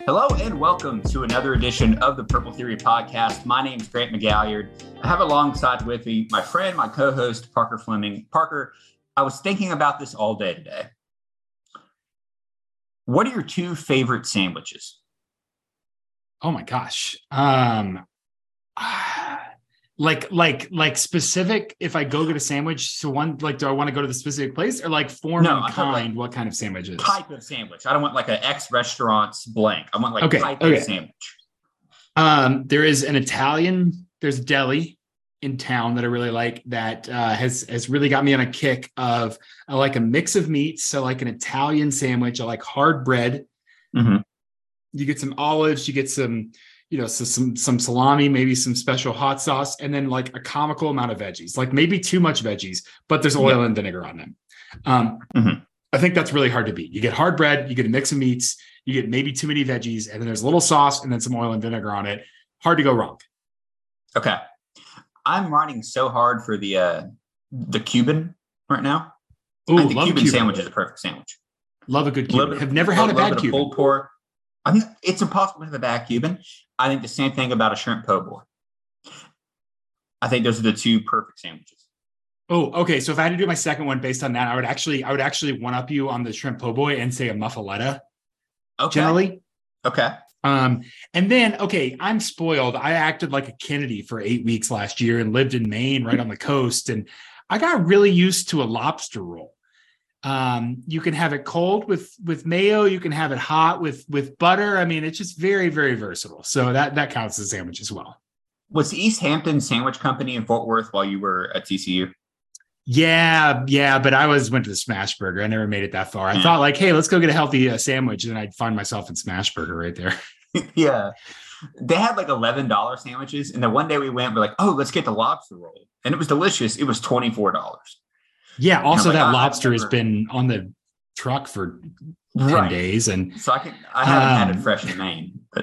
Hello and welcome to another edition of the Purple Theory podcast. My name is Grant McGalliard. I have alongside with me my friend, my co-host, Parker Fleming. Parker, I was thinking about this all day today. What are your two favorite sandwiches? Oh my gosh. Like specific, if I go get a sandwich, so one, like, do I want to go to the specific place or like form and kind? What kind of sandwiches? Type of sandwich. I don't want like an X restaurant's blank. I want like type of sandwich. There is there's a deli in town that I really like that has really got me on a kick of, I like a mix of meats. So like an Italian sandwich, I like hard bread. Mm-hmm. You get some olives, you get some, some salami, maybe some special hot sauce, and then like a comical amount of veggies, like maybe too much veggies, but there's oil and vinegar on them. I think that's really hard to beat. You get hard bread, you get a mix of meats, you get maybe too many veggies, and then there's a little sauce and then some oil and vinegar on it. Hard to go wrong. Okay. I'm riding so hard for the Cuban right now. Ooh, I think the Cuban sandwich is a perfect sandwich. Love a good Cuban. Have never had a bad Cuban. Pulled pork. It's impossible to have a bad Cuban. I think the same thing about a shrimp po' boy. I think those are the two perfect sandwiches. Oh, okay. So if I had to do my second one based on that, I would actually one up you on the shrimp po' boy and say a muffaletta. Okay. Generally. Okay. And then, I'm spoiled. I acted like a Kennedy for 8 weeks last year and lived in Maine, right on the coast. And I got really used to a lobster roll. You can have it cold with mayo. You can have it hot with butter. I mean, it's just very, very versatile. So that counts as a sandwich as well. Was the East Hampton Sandwich Company in Fort Worth while you were at TCU? Yeah, but I went to the Smash Burger. I never made it that far. I thought like, hey, let's go get a healthy sandwich, and I'd find myself in Smash Burger right there. Yeah. They had like $11 sandwiches. And then one day we went, we're like, oh, let's get the lobster roll. And it was delicious. It was $24. Yeah. Also, that lobster has been on the truck for 10 days. And so I haven't had it fresh in Maine, but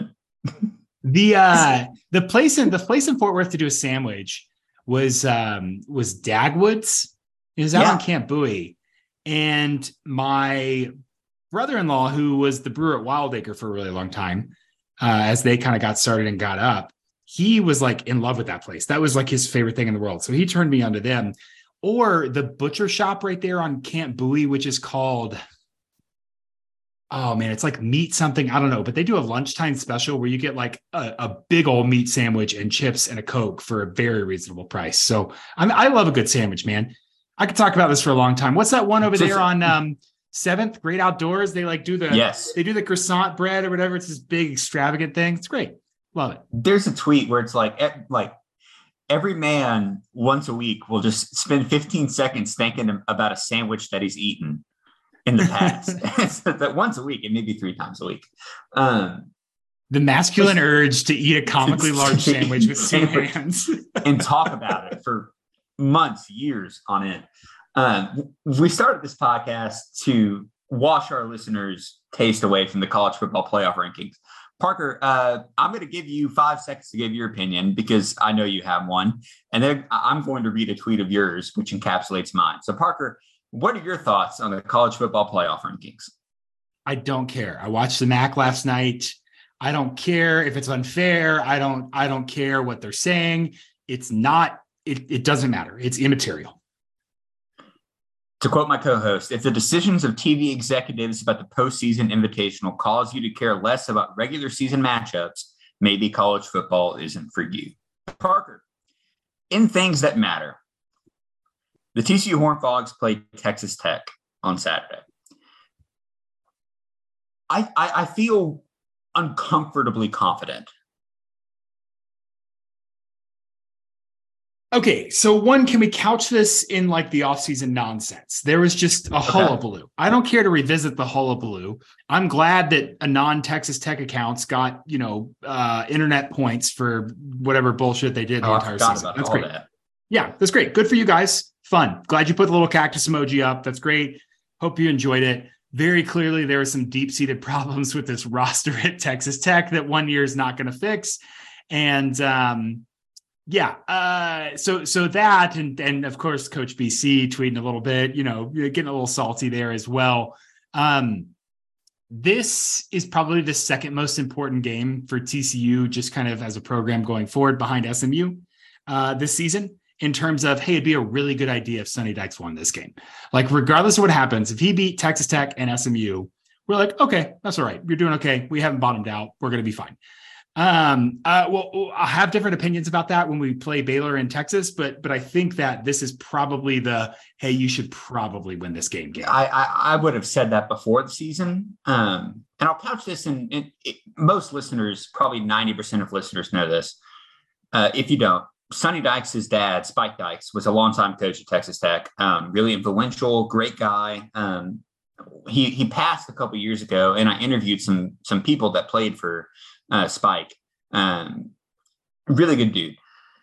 the place in Fort Worth to do a sandwich was Dagwood's. It was out on Camp Bowie. And my brother-in-law, who was the brewer at Wildacre for a really long time, as they kind of got started and got up, he was like in love with that place. That was like his favorite thing in the world. So he turned me onto them. Or the butcher shop right there on Camp Bowie, which is called, oh man, it's like meat something. I don't know, but they do a lunchtime special where you get like a big old meat sandwich and chips and a Coke for a very reasonable price. So I love a good sandwich, man. I could talk about this for a long time. What's that one over there on 7th? Great Outdoors. They like do they do the croissant bread or whatever. It's this big extravagant thing. It's great. Love it. There's a tweet where it's like every man once a week will just spend 15 seconds thinking about a sandwich that he's eaten in the past. That once a week, and maybe 3 times a week. The masculine urge to eat a comically large sandwich with 2 hands and talk about it for months, years on end. We started this podcast to wash our listeners' taste away from the college football playoff rankings. Parker, I'm going to give you 5 seconds to give your opinion because I know you have one. And then I'm going to read a tweet of yours, which encapsulates mine. So, Parker, what are your thoughts on the college football playoff rankings? I don't care. I watched the MAC last night. I don't care if it's unfair. I don't care what they're saying. It's not, it doesn't matter. It's immaterial. To quote my co-host, if the decisions of TV executives about the postseason invitational cause you to care less about regular season matchups, maybe college football isn't for you. Parker, in things that matter, the TCU Horned Frogs played Texas Tech on Saturday. I feel uncomfortably confident. Okay, so one, can we couch this in like the offseason nonsense? There was just a hullabaloo. I don't care to revisit the hullabaloo. I'm glad that a non-Texas Tech accounts got, internet points for whatever bullshit they did the entire season. That's great. Yeah, that's great. Good for you guys. Fun. Glad you put the little cactus emoji up. That's great. Hope you enjoyed it. Very clearly, there were some deep-seated problems with this roster at Texas Tech that 1 year is not going to fix. And so that, and of course, Coach BC tweeting a little bit, getting a little salty there as well. This is probably the second most important game for TCU, just kind of as a program going forward behind SMU this season, in terms of, hey, it'd be a really good idea if Sonny Dykes won this game. Like, regardless of what happens, if he beat Texas Tech and SMU, we're like, okay, that's all right. You're doing okay. We haven't bottomed out. We're going to be fine. Well, I'll have different opinions about that when we play Baylor in Texas, but I think that this is probably hey, you should probably win this game. I would have said that before the season. And I'll couch this in most listeners, probably 90% of listeners know this. If you don't, Sonny Dykes' dad, Spike Dykes, was a longtime coach at Texas Tech. Really influential, great guy. He passed a couple years ago, and I interviewed some people that played for Spike. Really good dude.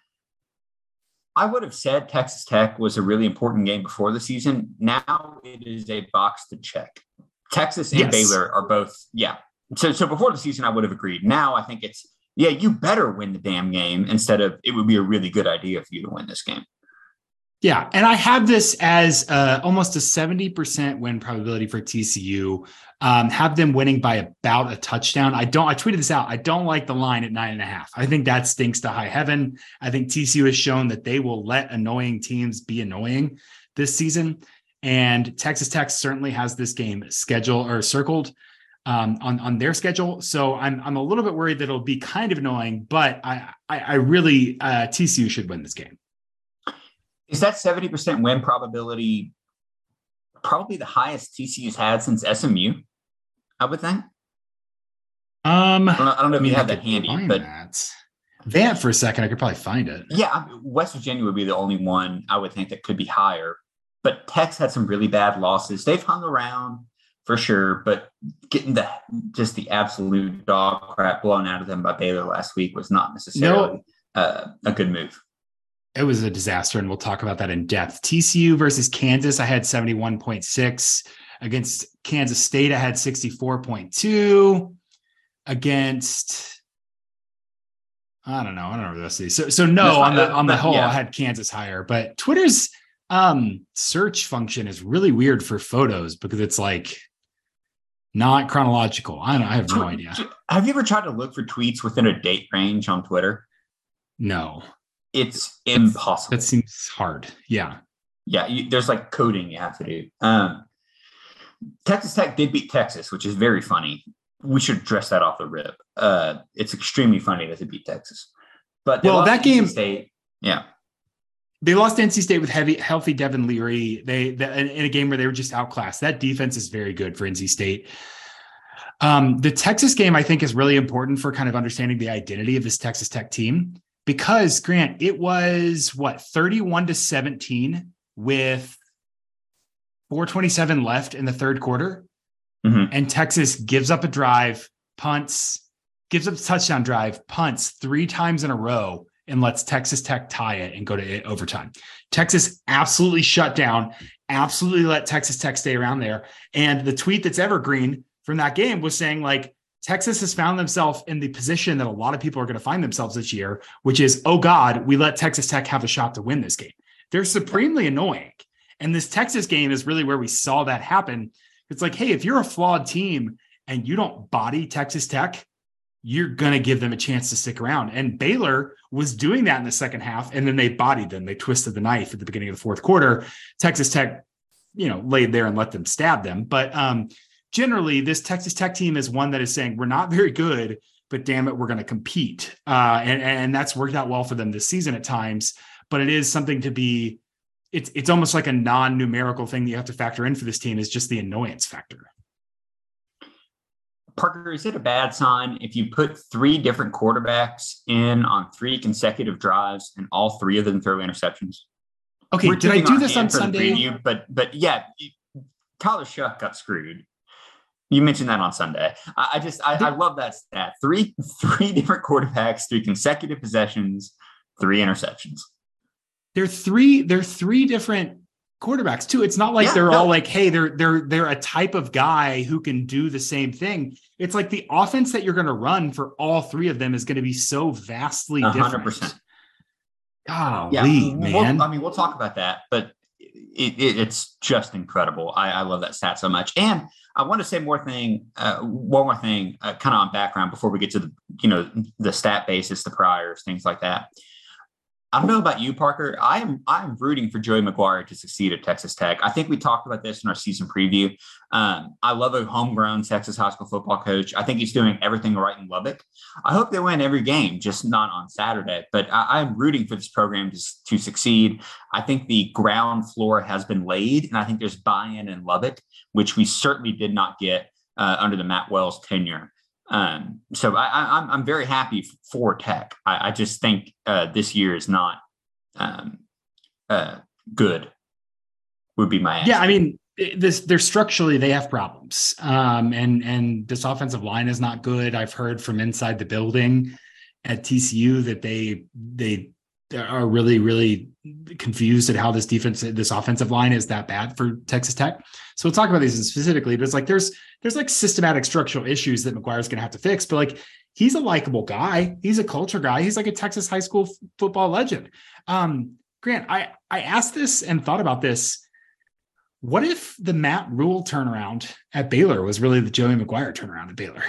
I would have said Texas Tech was a really important game before the season. Now it is a box to check. Texas and Baylor are both, So before the season, I would have agreed. Now I think it's, you better win the damn game instead of it would be a really good idea for you to win this game. Yeah. And I have this as almost a 70% win probability for TCU. Have them winning by about a touchdown. I tweeted this out. I don't like the line at 9.5. I think that stinks to high heaven. I think TCU has shown that they will let annoying teams be annoying this season. And Texas Tech certainly has this game scheduled or circled on their schedule. So I'm a little bit worried that it'll be kind of annoying, but I really TCU should win this game. Is that 70% win probability probably the highest TCU's had since SMU? I would think. I don't know if you have that handy, but Vamp for a second, I could probably find it. Yeah, West Virginia would be the only one I would think that could be higher. But Tech's had some really bad losses. They've hung around for sure, but getting the absolute dog crap blown out of them by Baylor last week was not necessarily a good move. It was a disaster, and we'll talk about that in depth. TCU versus Kansas, I had 71.6. Against Kansas State, I had 64.2. Against, I don't know what the rest of these. So no, on the whole, I had Kansas higher. But Twitter's search function is really weird for photos because it's like not chronological. I have no idea. Have you ever tried to look for tweets within a date range on Twitter? No. It's impossible. That seems hard. Yeah. Yeah. There's like coding you have to do. Texas Tech did beat Texas, which is very funny. We should address that off the rip. It's extremely funny that they beat Texas. But that game, State, they lost to NC State with healthy Devin Leary. In a game where they were just outclassed. That defense is very good for NC State. The Texas game, I think, is really important for kind of understanding the identity of this Texas Tech team. Because, Grant, it was 31-17 with 4:27 left in the third quarter. Mm-hmm. And Texas gives up a drive, gives up a touchdown drive, punts 3 times in a row, and lets Texas Tech tie it and go to overtime. Texas absolutely shut down, absolutely let Texas Tech stay around there. And the tweet that's evergreen from that game was saying, like, Texas has found themselves in the position that a lot of people are going to find themselves this year, which is, oh God, we let Texas Tech have a shot to win this game. They're supremely annoying. And this Texas game is really where we saw that happen. It's like, hey, if you're a flawed team and you don't body Texas Tech, you're going to give them a chance to stick around. And Baylor was doing that in the second half, and then they bodied them. They twisted the knife at the beginning of the fourth quarter. Texas Tech, laid there and let them stab them. But generally, this Texas Tech team is one that is saying, we're not very good, but damn it, we're going to compete. And that's worked out well for them this season at times. But it is something to be, it's almost like a non-numerical thing that you have to factor in for this team, is just the annoyance factor. Parker, is it a bad sign if you put 3 different quarterbacks in on 3 consecutive drives and all 3 of them throw interceptions? Okay, did I do this on Sunday? Preview, but yeah, Tyler Shuck got screwed. You mentioned that on Sunday. I love that stat. 3 different quarterbacks, 3 consecutive possessions, 3 interceptions. They're three different quarterbacks too. It's not like all like, hey, they're a type of guy who can do the same thing. It's like the offense that you're going to run for all 3 of them is going to be so vastly different. 100%. Golly, man. We'll talk about that, but it's just incredible. I love that stat so much. And I want to say one more thing, kind of on background before we get to the stat basis, the priors, things like that. I don't know about you, Parker. I'm rooting for Joey McGuire to succeed at Texas Tech. I think we talked about this in our season preview. I love a homegrown Texas high school football coach. I think he's doing everything right in Lubbock. I hope they win every game, just not on Saturday. But I'm rooting for this program to succeed. I think the ground floor has been laid, and I think there's buy-in in Lubbock, which we certainly did not get under the Matt Wells tenure. So I'm very happy for Tech. I just think this year is not good. Would be my answer. Yeah, I mean, they're structurally they have problems, and this offensive line is not good. I've heard from inside the building at TCU that they are really, really confused at how this offensive line is that bad for Texas Tech. So we'll talk about these specifically, but it's like there's like systematic structural issues that McGuire's going to have to fix. But like he's a likable guy, he's a culture guy, he's like a Texas high school football legend. Grant, I asked this and thought about this. What if the Matt Rhule turnaround at Baylor was really the Joey McGuire turnaround at Baylor?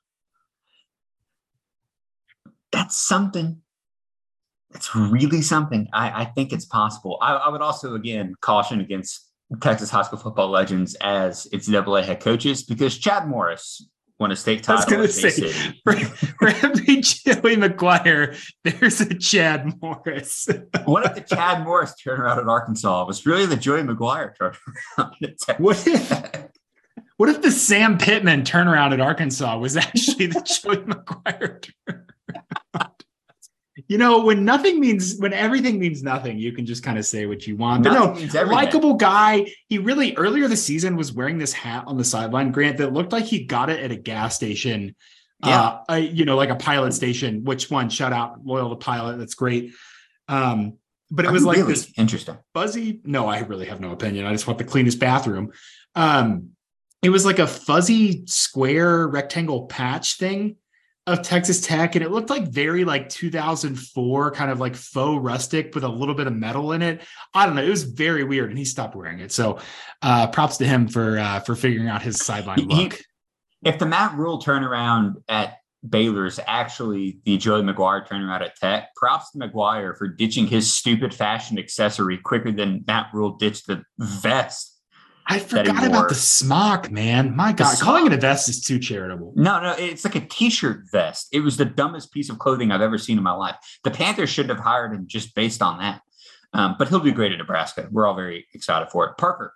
That's something. It's really something. I think it's possible. I would also, again, caution against Texas high school football legends as its NCAA head coaches, because Chad Morris won a state title. I was going to say, for every Joey McGuire, there's a Chad Morris. What if the Chad Morris turnaround at Arkansas was really the Joey McGuire turnaround at Texas? What if the Sam Pittman turnaround at Arkansas was actually the Joey McGuire turnaround? When everything means nothing, you can just kind of say what you want. But no, likable guy. He really, earlier this season, was wearing this hat on the sideline, Grant, that looked like he got it at a gas station, like a pilot station, which one, shout out, loyal to Pilot. That's great. But it was like this interesting fuzzy. No, I really have no opinion. I just want the cleanest bathroom. It was like a fuzzy square rectangle patch thing of Texas Tech, and it looked like very like 2004 kind of like faux rustic with a little bit of metal in it. I don't know. It was very weird, and he stopped wearing it. So props to him for figuring out his sideline look. If the Matt Rhule turnaround at Baylor is actually the Joey McGuire turnaround at Tech, props to McGuire for ditching his stupid fashion accessory quicker than Matt Rhule ditched the vest. I forgot about the smock, man. My God, calling it a vest is too charitable. No, it's like a t-shirt vest. It was the dumbest piece of clothing I've ever seen in my life. The Panthers shouldn't have hired him just based on that. But he'll do great at Nebraska. We're all very excited for it. Parker,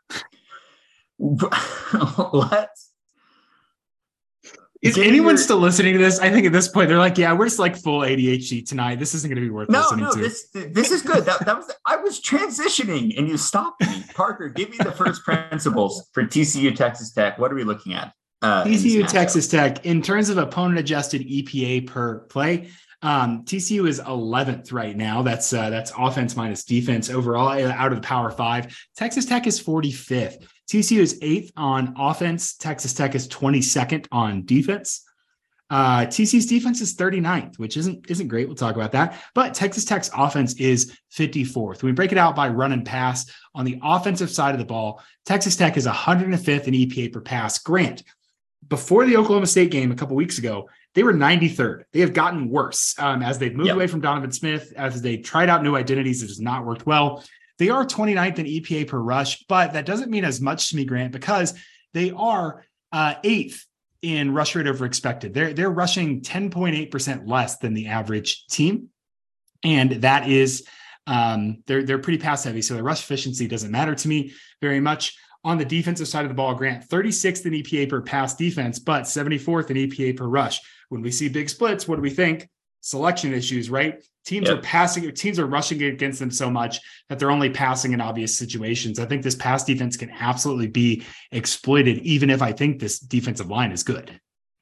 Is anyone still listening to this? I think at this point they're like, yeah, we're just like full ADHD tonight. This isn't going to be worth listening to. This is good. I was transitioning and you stopped me. Parker, give me the first principles for TCU Texas Tech. What are we looking at? TCU Texas Tech, in terms of opponent adjusted EPA per play, TCU is 11th right now. That's offense minus defense overall out of the Power 5. Texas Tech is 45th. TCU is 8th on offense. Texas Tech is 22nd on defense. TCU's defense is 39th, which isn't great. We'll talk about that. But Texas Tech's offense is 54th. When we break it out by run and pass on the offensive side of the ball, Texas Tech is 105th in EPA per pass. Grant, before the Oklahoma State game a couple weeks ago, they were 93rd. They have gotten worse as they've moved away from Donovan Smith, as they tried out new identities. It has not worked well. They are 29th in EPA per rush, but that doesn't mean as much to me, Grant, because they are 8th in rush rate over expected. They're rushing 10.8% less than the average team. And that is, they're pretty pass heavy. So the rush efficiency doesn't matter to me very much. On the defensive side of the ball, Grant, 36th in EPA per pass defense, but 74th in EPA per rush. When we see big splits, what do we think? Selection issues, right? Teams are rushing against them so much that they're only passing in obvious situations. I think this pass defense can absolutely be exploited, even if I think this defensive line is good.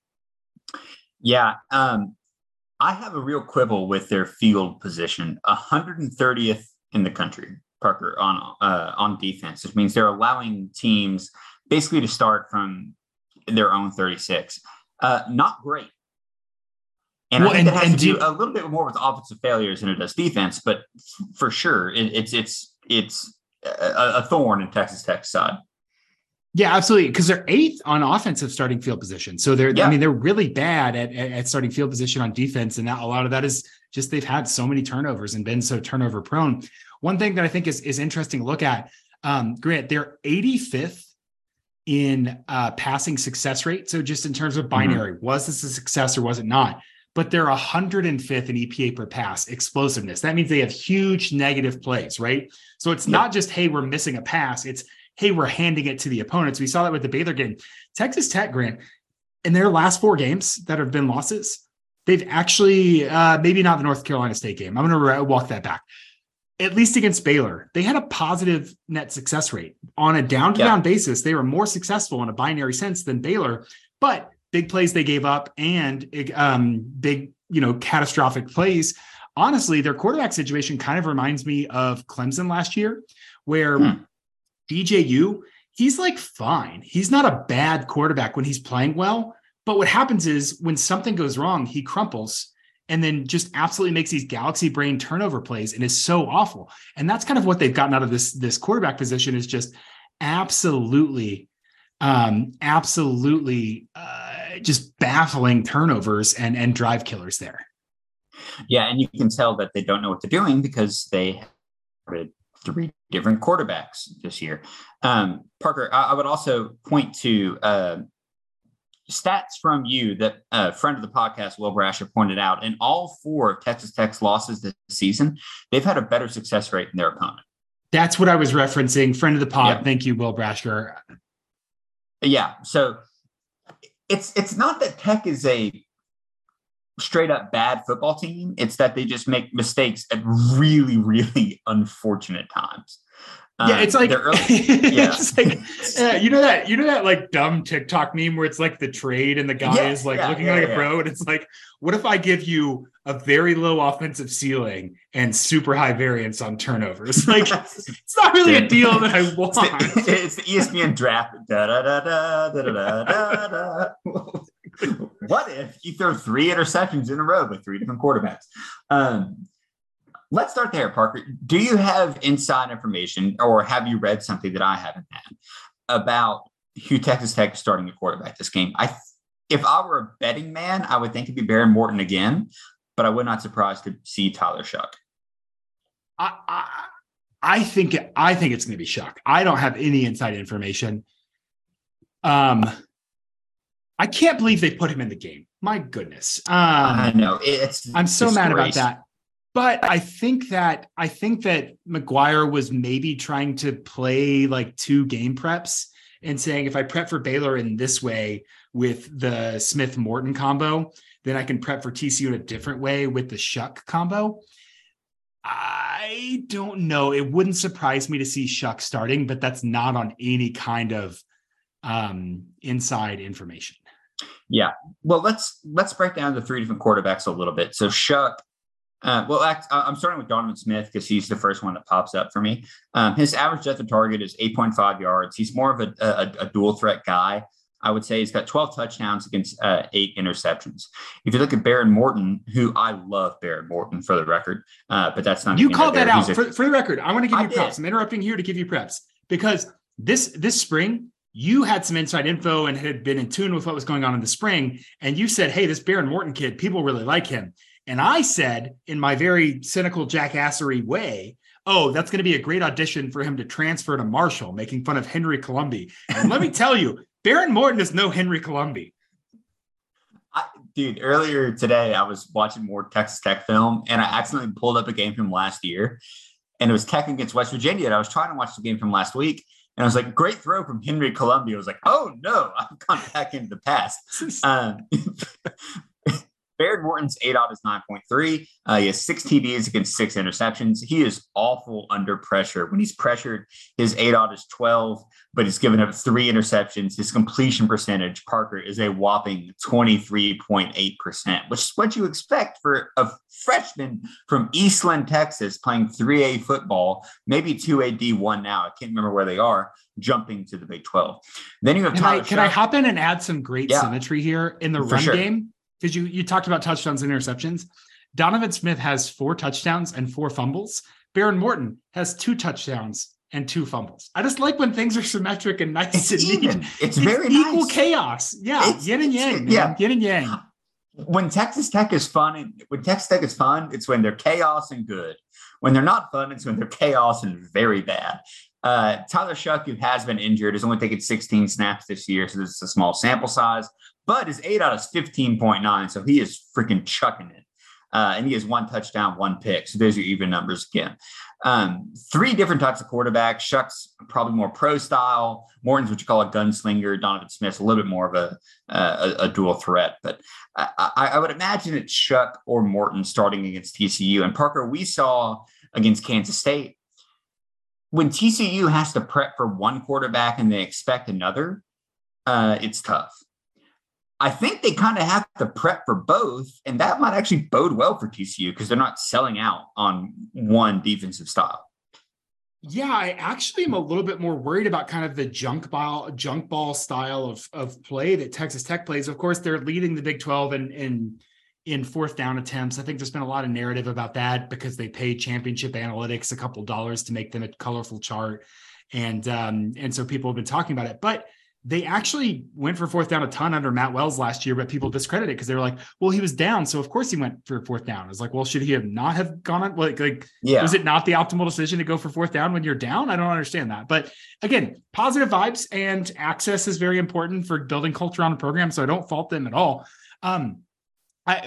Yeah. I have a real quibble with their field position, 130th in the country, Parker, on defense, which means they're allowing teams basically to start from their own 36. Not great. And I think it has to do a little bit more with offensive failures than it does defense, but for sure, it's a thorn in Texas Tech's side. Yeah, absolutely. Because they're 8th on offensive starting field position. So they're really bad at starting field position on defense. And a lot of that is just they've had so many turnovers and been so turnover prone. One thing that I think is interesting to look at, Grant, they're 85th in passing success rate. So just in terms of binary, was this a success or was it not? But they're 105th in EPA per pass explosiveness. That means they have huge negative plays, right? So it's not just, hey, we're missing a pass. It's, hey, we're handing it to the opponents. We saw that with the Baylor game. Texas Tech, Grant, in their last 4 games that have been losses, they've actually, maybe not the North Carolina State game. I'm going to walk that back. At least against Baylor, they had a positive net success rate. On a down-to-down basis, they were more successful in a binary sense than Baylor, but big plays they gave up and big, catastrophic plays. Honestly, their quarterback situation kind of reminds me of Clemson last year, where DJU, he's like fine. He's not a bad quarterback when he's playing well. But what happens is when something goes wrong, he crumples and then just absolutely makes these galaxy brain turnover plays and is so awful. And that's kind of what they've gotten out of this quarterback position is just absolutely just baffling turnovers and drive killers there. Yeah, and you can tell that they don't know what they're doing because they started 3 different quarterbacks this year. Parker, I would also point to stats from you that a friend of the podcast, Will Brasher, pointed out. In all 4 of Texas Tech's losses this season, they've had a better success rate than their opponent. That's what I was referencing. Friend of the pod. Yeah. Thank you, Will Brasher. Yeah. So it's not that Tech is a straight up bad football team. It's that they just make mistakes at really, really unfortunate times. Yeah, it's like, it's like you know that like dumb TikTok meme where it's like the trade and the guy is like looking like a pro, and it's like, what if I give you a very low offensive ceiling and super high variance on turnovers? Like, it's not really a deal that I want. It's the ESPN draft. Da, da, da, da, da, da, da, da. What if you throw 3 interceptions in a row with 3 different quarterbacks? Let's start there, Parker. Do you have inside information or have you read something that I haven't had about who Texas Tech is starting a quarterback this game? If I were a betting man, I would think it'd be Behren Morton again, but I would not surprised to see Tyler Shough. I think it's going to be Shough. I don't have any inside information. I can't believe they put him in the game. My goodness. I know I'm so mad about that. But I think that McGuire was maybe trying to play like 2 game preps and saying, if I prep for Baylor in this way with the Smith Morton combo, then I can prep for TCU in a different way with the Shough combo. I don't know. It wouldn't surprise me to see Shough starting, but that's not on any kind of inside information. Yeah. Well, let's break down the 3 different quarterbacks a little bit. So Shough. I'm starting with Donovan Smith because he's the first one that pops up for me. His average depth of target is 8.5 yards. He's more of a dual threat guy. I would say he's got 12 touchdowns against 8 interceptions. If you look at Behren Morton, who I love Behren Morton for the record, but that's not. You called that out for the record. I want to give you props. I'm interrupting here to give you preps because this spring you had some inside info and had been in tune with what was going on in the spring. And you said, hey, this Behren Morton kid, people really like him. And I said, in my very cynical jackassery way, oh, that's going to be a great audition for him to transfer to Marshall, making fun of Henry Colombi. And let me tell you, Behren Morton is no Henry Colombi. Dude, earlier today, I was watching more Texas Tech film, and I accidentally pulled up a game from last year. And it was Tech against West Virginia. And I was trying to watch the game from last week. And I was like, great throw from Henry Colombi. I was like, oh, no, I've gone back into the past. Behren Morton's ADOT is 9.3. He has 6 TDs against 6 interceptions. He is awful under pressure. When he's pressured, his ADOT is 12, but he's given up 3 interceptions. His completion percentage, Parker, is a whopping 23.8%, which is what you expect for a freshman from Eastland, Texas, playing 3A football, maybe 2A D1 now. I can't remember where they are, jumping to the Big 12. Then you have Tyler Shough. Can I hop in and add some great symmetry here in the run game? Because you talked about touchdowns and interceptions. Donovan Smith has 4 touchdowns and 4 fumbles. Behren Morton has 2 touchdowns and 2 fumbles. I just like when things are symmetric and nice and even. neat. It's very equal nice. chaos. Yeah, yin and yang. Yeah, yin and yang. When Texas Tech is fun, it's when they're chaos and good. When they're not fun, it's when they're chaos and very bad. Tyler Shough, who has been injured, has only taken 16 snaps this year, so this is a small sample size, but his ADOT is 15.9, so he is freaking chucking it. And he has 1 touchdown, 1 pick. So there's your even numbers again. 3 different types of quarterbacks. Shoug's probably more pro style. Morton's what you call a gunslinger. Donovan Smith's a little bit more of a dual threat. But I would imagine it's Shough or Morton starting against TCU. And Parker, we saw against Kansas State, when TCU has to prep for one quarterback and they expect another, it's tough. I think they kind of have to prep for both, and that might actually bode well for TCU because they're not selling out on one defensive style. Yeah, I actually am a little bit more worried about kind of the junk ball style of play that Texas Tech plays. Of course, they're leading the Big 12 in fourth down attempts. I think there's been a lot of narrative about that because they paid Championship Analytics a couple dollars to make them a colorful chart. And so people have been talking about it, but they actually went for fourth down a ton under Matt Wells last year, but people discredit it because they were like, well, he was down, so of course he went for fourth down. I was like, well, should he have not have gone on? Was it not the optimal decision to go for fourth down when you're down? I don't understand that. But again, positive vibes and access is very important for building culture on a program, so I don't fault them at all. That's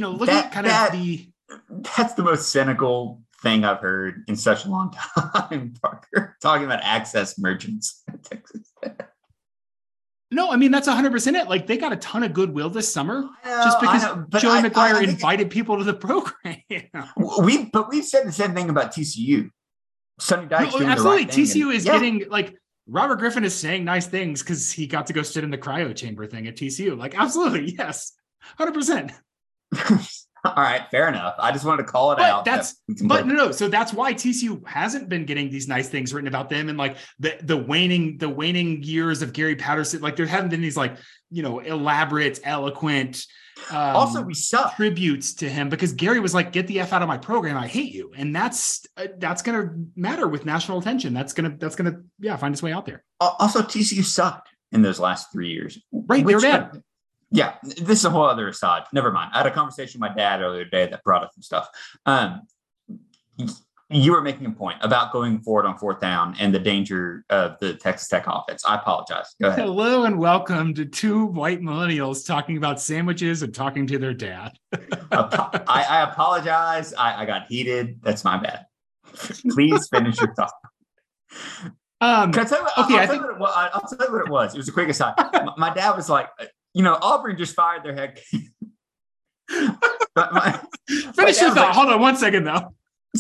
the most cynical thing I've heard in such a long time, Parker, talking about access merchants at Texas Tech. No, I mean, that's 100% it. Like, they got a ton of goodwill this summer just because Joey McGuire invited people to the program. We've said the same thing about TCU. Sonny Dykes doing absolutely. The right TCU is getting, like, Robert Griffin is saying nice things because he got to go sit in the cryo chamber thing at TCU. Like, absolutely, yes, 100%. All right, fair enough. I just wanted to call it out. So that's why TCU hasn't been getting these nice things written about them, and like the waning years of Gary Patterson. Like, there haven't been these elaborate, eloquent. Also, we suck tributes to him because Gary was like, "Get the F out of my program, I hate you," and that's going to matter with national attention. That's gonna find its way out there. Also, TCU sucked in those last 3 years. Right, they're bad. Yeah, this is a whole other aside. Never mind. I had a conversation with my dad earlier today that brought up some stuff. You were making a point about going forward on fourth down and the danger of the Texas Tech offense. I apologize. Go ahead. Hello and welcome to 2 white millennials talking about sandwiches and talking to their dad. I apologize. I got heated. That's my bad. Please finish your thought. I'll tell you what it was. It was a quick aside. My dad was like, Auburn just fired their head. Finish your thought. Hold on 1 second, though.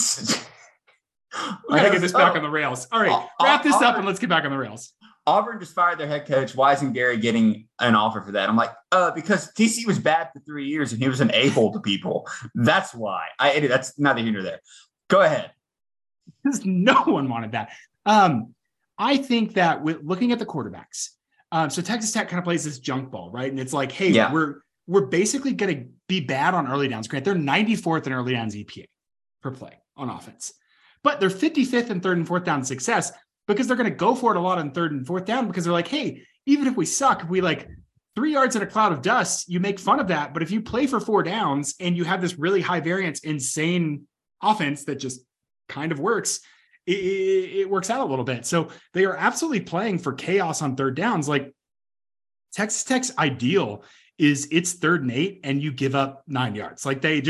We got to get this back on the rails. All right, wrap this up and let's get back on the rails. Auburn just fired their head coach. Why isn't Gary getting an offer for that? I'm like, because TC was bad for 3 years and he was an a-hole to people. That's why. That's neither here nor there. Go ahead. Because no one wanted that. I think that with looking at the quarterbacks, so Texas Tech kind of plays this junk ball, right? And it's like, hey, we're basically going to be bad on early downs. Grant, they're 94th in early downs EPA per play on offense, but they're 55th in third and fourth down success because they're going to go for it a lot on third and fourth down because they're like, hey, even if we suck, if we 3 yards in a cloud of dust, you make fun of that. But if you play for 4 downs and you have this really high variance, insane offense that just kind of works, it works out a little bit. So they are absolutely playing for chaos on third downs. Like, Texas Tech's ideal is it's 3rd and 8 and you give up 9 yards. Like, they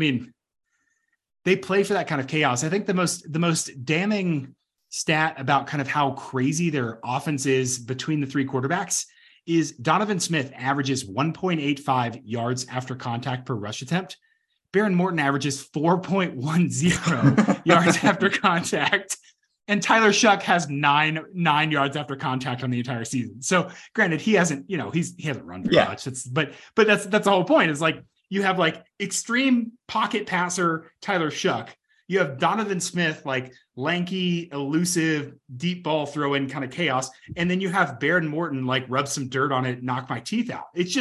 play for that kind of chaos. I think the most damning stat about kind of how crazy their offense is between the 3 quarterbacks is Donovan Smith averages 1.85 yards after contact per rush attempt. Behren Morton averages 4.10 yards after contact. And Tyler Shough has 9 yards after contact on the entire season. So granted, he hasn't run very much. But that's the whole point is like, you have extreme pocket passer Tyler Shough. You have Donovan Smith, lanky, elusive, deep ball throw in kind of chaos. And then you have Behren Morton, rub some dirt on it, knock my teeth out. It's just,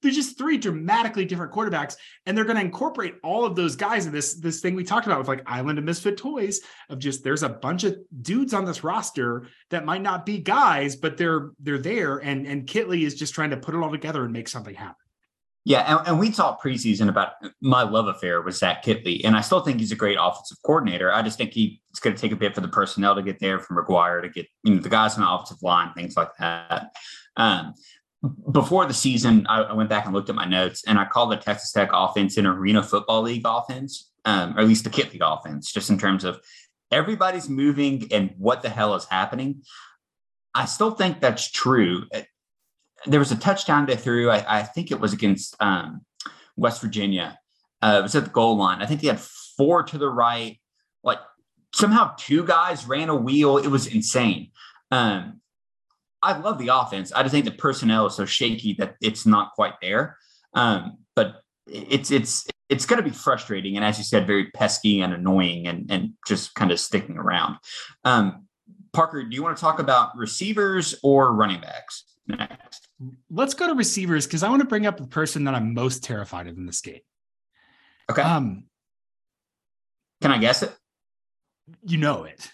They're just three dramatically different quarterbacks, and they're going to incorporate all of those guys in this thing we talked about with like Island of Misfit Toys of just there's a bunch of dudes on this roster that might not be guys, but they're there, and Kittley is just trying to put it all together and make something happen. Yeah, and we talked preseason about my love affair with Zach Kittley, and I still think he's a great offensive coordinator. I just think it's going to take a bit for the personnel to get there, from McGuire to get the guys on the offensive line, things like that. Before the season, I went back and looked at my notes, and I called the Texas Tech offense an Arena Football League offense, or at least the Kittley offense, just in terms of everybody's moving and what the hell is happening. I still think that's true. There was a touchdown they threw. I think it was against West Virginia. It was at the goal line. I think they had 4 to the right. Like somehow 2 guys ran a wheel. It was insane. I love the offense. I just think the personnel is so shaky that it's not quite there. But it's going to be frustrating. And as you said, very pesky and annoying and just kind of sticking around. Parker, do you want to talk about receivers or running backs next? Let's go to receivers because I want to bring up the person that I'm most terrified of in this game. Okay. Can I guess it? You know it.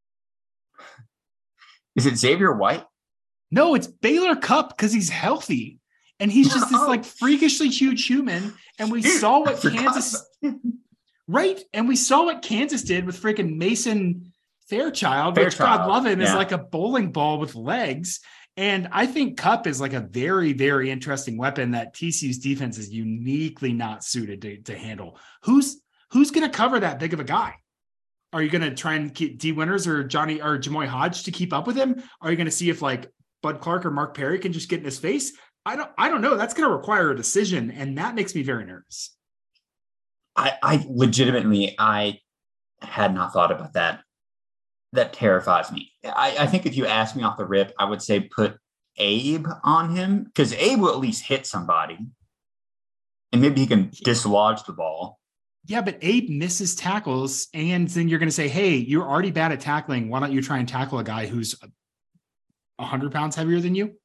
Is it Xavier White? No, it's Baylor Cupp because he's healthy. And he's just this like freakishly huge human. And we saw what Kansas right. And we saw what Kansas did with freaking Mason Fairchild, which God love him is like a bowling ball with legs. And I think Cupp is like a very, very interesting weapon that TCU's defense is uniquely not suited to handle. Who's going to cover that big of a guy? Are you going to try and get D Winters or Jamoy Hodge to keep up with him? Are you going to see if like Bud Clark or Mark Perry can just get in his face? I don't know. That's going to require a decision. And that makes me very nervous. I legitimately, I had not thought about that. That terrifies me. I think if you ask me off the rip, I would say put Abe on him because Abe will at least hit somebody and maybe he can dislodge the ball. Yeah, but Abe misses tackles and then you're going to say, hey, you're already bad at tackling. Why don't you try and tackle a guy who's 100 pounds heavier than you?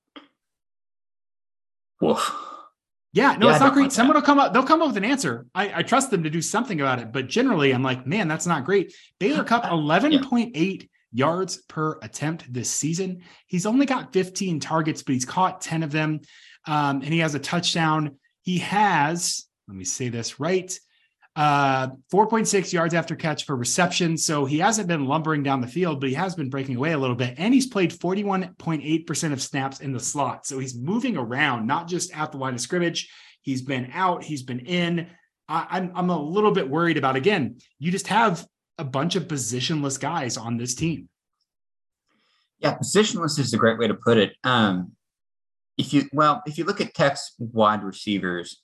Woof. Yeah, no, it's not great. Someone will come up. They'll come up with an answer. I trust them to do something about it. But generally, I'm like, man, that's not great. Baylor Cupp, 11.8 yards per attempt this season. He's only got 15 targets, but he's caught 10 of them. And he has a touchdown. He has, let me say this right, 4.6 yards after catch per reception. So he hasn't been lumbering down the field, but he has been breaking away a little bit. And he's played 41.8% of snaps in the slot. So he's moving around, not just at the line of scrimmage. He's been out, he's been in. I'm a little bit worried about, again, you just have a bunch of positionless guys on this team. Yeah, positionless is a great way to put it. If you look at Tech's wide receivers,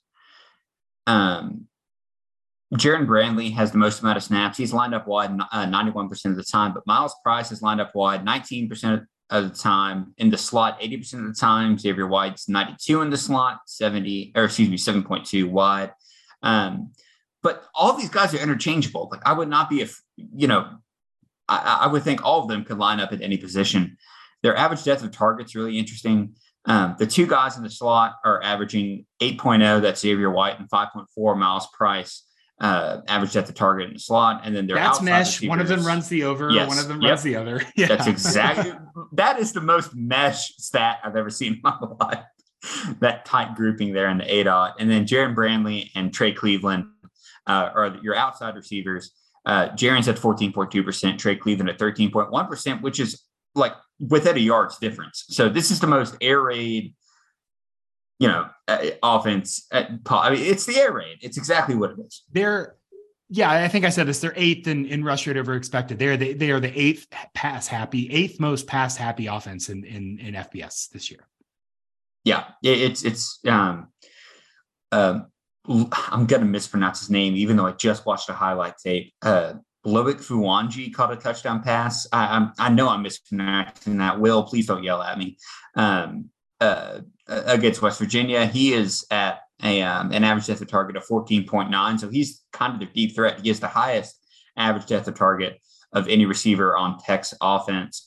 Jaron Brandley has the most amount of snaps. He's lined up wide 91% of the time, but Miles Price is lined up wide 19% of the time. In the slot, 80% of the time. Xavier White's 92 in the slot, 7.2 wide. But all these guys are interchangeable. Like I would not be, I would think all of them could line up at any position. Their average depth of target's really interesting. The 2 guys in the slot are averaging 8.0. That's Xavier White, and 5.4 Miles Price. Average depth of target in the slot, and then that's mesh. Receivers. One of them runs the over, one of them runs the other. Yeah. That's exactly that is the most mesh stat I've ever seen in my life. That tight grouping there in the ADOT, and then Jaron Brandley and Trey Cleveland are your outside receivers. Jaron's at 14.2%, Trey Cleveland at 13.1%, which is like within a yard's difference. So this is the most air raid. Offense. It's the air raid. It's exactly what it is. I think I said this. They're 8th in rush rate over expected. They are the 8th most pass happy offense in FBS this year. Yeah, I'm gonna mispronounce his name, even though I just watched a highlight tape. Loic Fuwanji caught a touchdown pass. I know I'm mispronouncing that. Will, please don't yell at me. Against West Virginia, he is at an average depth of target of 14.9. So he's kind of the deep threat. He has the highest average depth of target of any receiver on Tech's offense.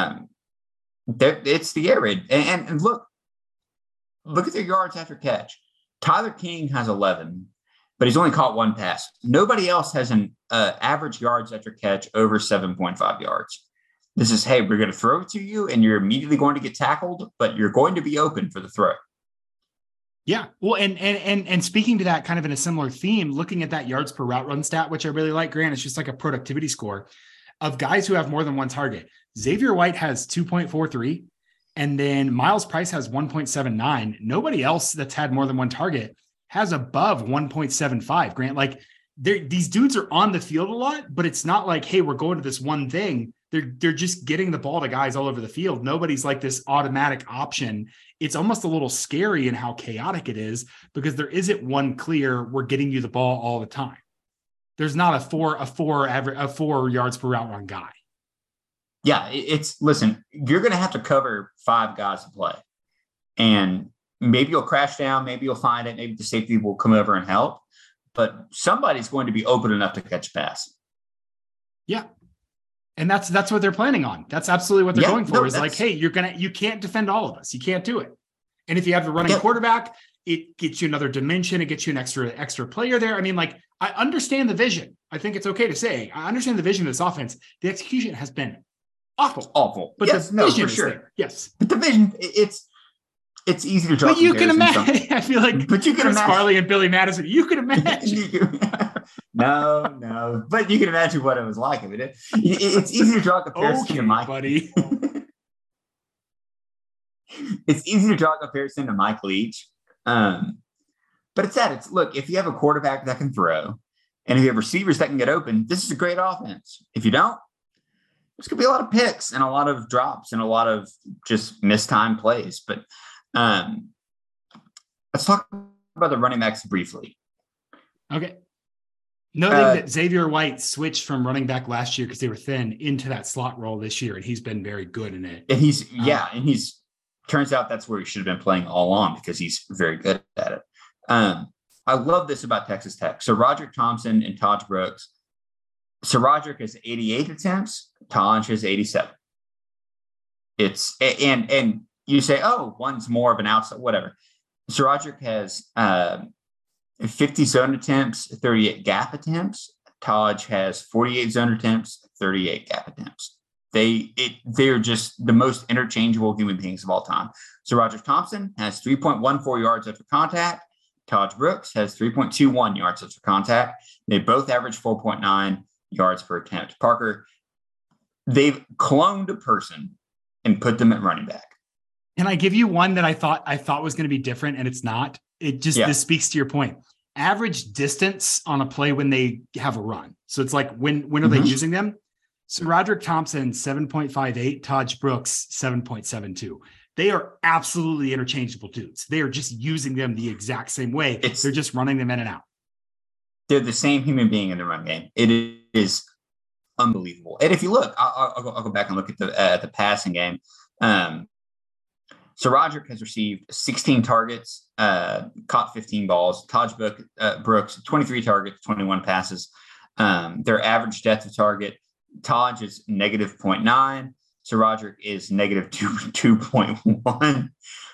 It's the air raid. And look at their yards after catch. Tyler King has 11, but he's only caught one pass. Nobody else has an average yards after catch over 7.5 yards. This is, hey, we're going to throw it to you, and you're immediately going to get tackled, but you're going to be open for the throw. Yeah. Well, and speaking to that kind of in a similar theme, looking at that yards per route run stat, which I really like, Grant, it's just like a productivity score of guys who have more than one target. Xavier White has 2.43, and then Miles Price has 1.79. Nobody else that's had more than one target has above 1.75. Grant, like these dudes are on the field a lot, but it's not like, hey, we're going to this one thing. They're just getting the ball to guys all over the field. Nobody's like this automatic option. It's almost a little scary in how chaotic it is because there isn't one clear, we're getting you the ball all the time. There's not a four yards per route run guy. Yeah, listen, you're going to have to cover 5 guys to play. And maybe you'll crash down, maybe you'll find it, maybe the safety will come over and help, but somebody's going to be open enough to catch a pass. Yeah. And that's what they're planning on. That's absolutely what they're going for. Is like, hey, you can't defend all of us. You can't do it. And if you have the running quarterback, it gets you another dimension. It gets you an extra player there. I mean, like, I understand the vision. I think it's okay to say I understand the vision of this offense. The execution has been awful. But yes, the vision for sure. is there. Yes. But the vision, it's easy to draw. But you can imagine. I feel like but you can Chris imagine. Farley and Billy Madison. You can imagine. No. But you can imagine what it was like. I mean, it's easy to draw a comparison to Mike. Buddy. It's easy to draw a comparison to Mike Leach. But it's that. It's look, if you have a quarterback that can throw, and if you have receivers that can get open, this is a great offense. If you don't, there's going to be a lot of picks and a lot of drops and a lot of just mistimed plays. But let's talk about the running backs briefly. Okay. Noting that Xavier White switched from running back last year because they were thin into that slot role this year, and he's been very good in it. And he's turns out that's where he should have been playing all along because he's very good at it. I love this about Texas Tech. So Roderick Thompson and Taj Brooks. So Roderick has 88 attempts. Taj has 87. It's and you say, oh, one's more of an outside, whatever. So Roderick has 50 zone attempts, 38 gap attempts. Taj has 48 zone attempts, 38 gap attempts. They're just the most interchangeable human beings of all time. So Roderick Thompson has 3.14 yards after contact. Taj Brooks has 3.21 yards after contact. They both average 4.9 yards per attempt. Parker, they've cloned a person and put them at running back. Can I give you one that I thought was going to be different, and it's not? This speaks to your point. Average distance on a play when they have a run. So it's like when are they using them? So Roderick Thompson 7.58, Taj Brooks 7.72. They are absolutely interchangeable dudes. They are just using them the exact same way. They're just running them in and out. They're the same human being in the run game. It is unbelievable. And if you look, I'll go back and look at the passing game. So Roderick has received 16 targets, caught 15 balls. Taj Brooks, 23 targets, 21 passes. Their average depth of target, Taj is negative 0.9. So Roderick is negative 2.1.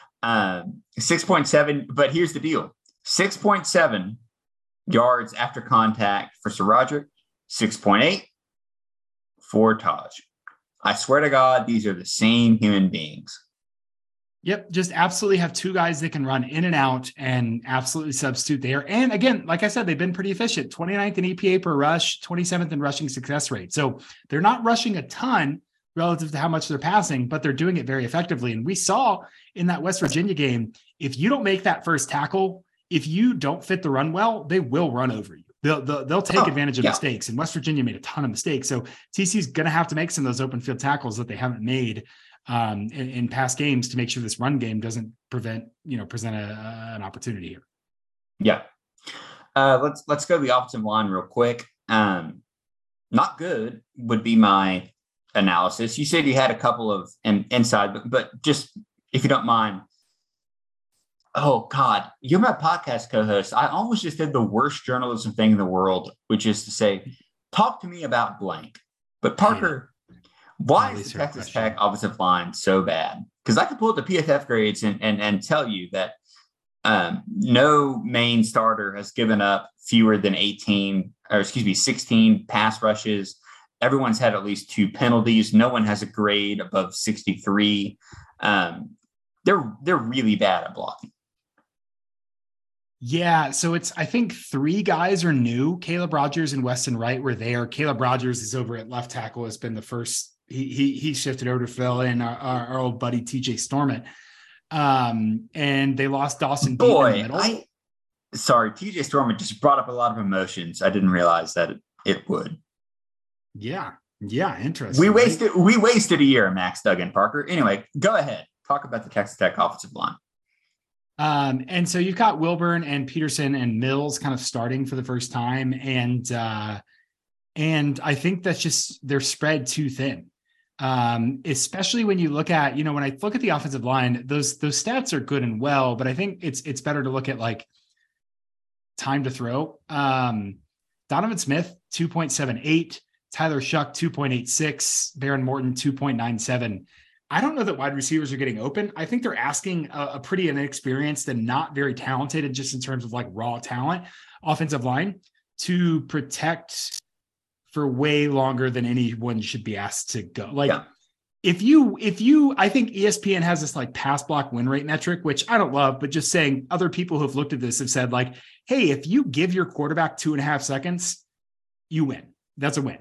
6.7. But here's the deal. 6.7 yards after contact for Sir Roderick, 6.8 for Taj. I swear to God, these are the same human beings. Yep. Just absolutely have two guys that can run in and out and absolutely substitute there. And again, like I said, they've been pretty efficient. 29th in EPA per rush, 27th in rushing success rate. So they're not rushing a ton relative to how much they're passing, but they're doing it very effectively. And we saw in that West Virginia game, if you don't make that first tackle, if you don't fit the run well, they will run over you. They'll take advantage of mistakes. And West Virginia made a ton of mistakes. So TC's going to have to make some of those open field tackles that they haven't made in past games to make sure this run game doesn't present an opportunity here. Yeah. Let's go to the offensive line real quick. Not good would be my analysis. You said you had a couple of inside, but just if you don't mind. Oh God, you're my podcast co-host. I almost just did the worst journalism thing in the world, which is to say, talk to me about blank. But Parker, why is the Texas Tech offensive line so bad? Because I could pull up the PFF grades and tell you that No main starter has given up fewer than 16 pass rushes. Everyone's had at least 2 penalties. No one has a grade above 63. They're really bad at blocking. Yeah, so I think 3 guys are new. Caleb Rogers and Weston Wright were there. Caleb Rogers is over at left tackle, has been the first. He shifted over to fill in our old buddy TJ Stormont. And they lost Dawson Deaton in the middle. Sorry, TJ Stormont just brought up a lot of emotions. I didn't realize that it would. Yeah, interesting. We wasted a year, Max Duggan Parker. Anyway, go ahead. Talk about the Texas Tech offensive line. And so you've got Wilburn and Peterson and Mills kind of starting for the first time. And I think that's just, they're spread too thin. Especially when you look at, when I look at the offensive line, those stats are good and well, but I think it's better to look at like time to throw. Donovan Smith, 2.78, Tyler Shuck, 2.86, Baron Morton, 2.97. I don't know that wide receivers are getting open. I think they're asking a pretty inexperienced and not very talented, and just in terms of like raw talent, offensive line to protect for way longer than anyone should be asked to go. Like if you, I think ESPN has this like pass block win rate metric, which I don't love, but just saying other people who've looked at this have said like, hey, if you give your quarterback 2.5 seconds, you win. That's a win.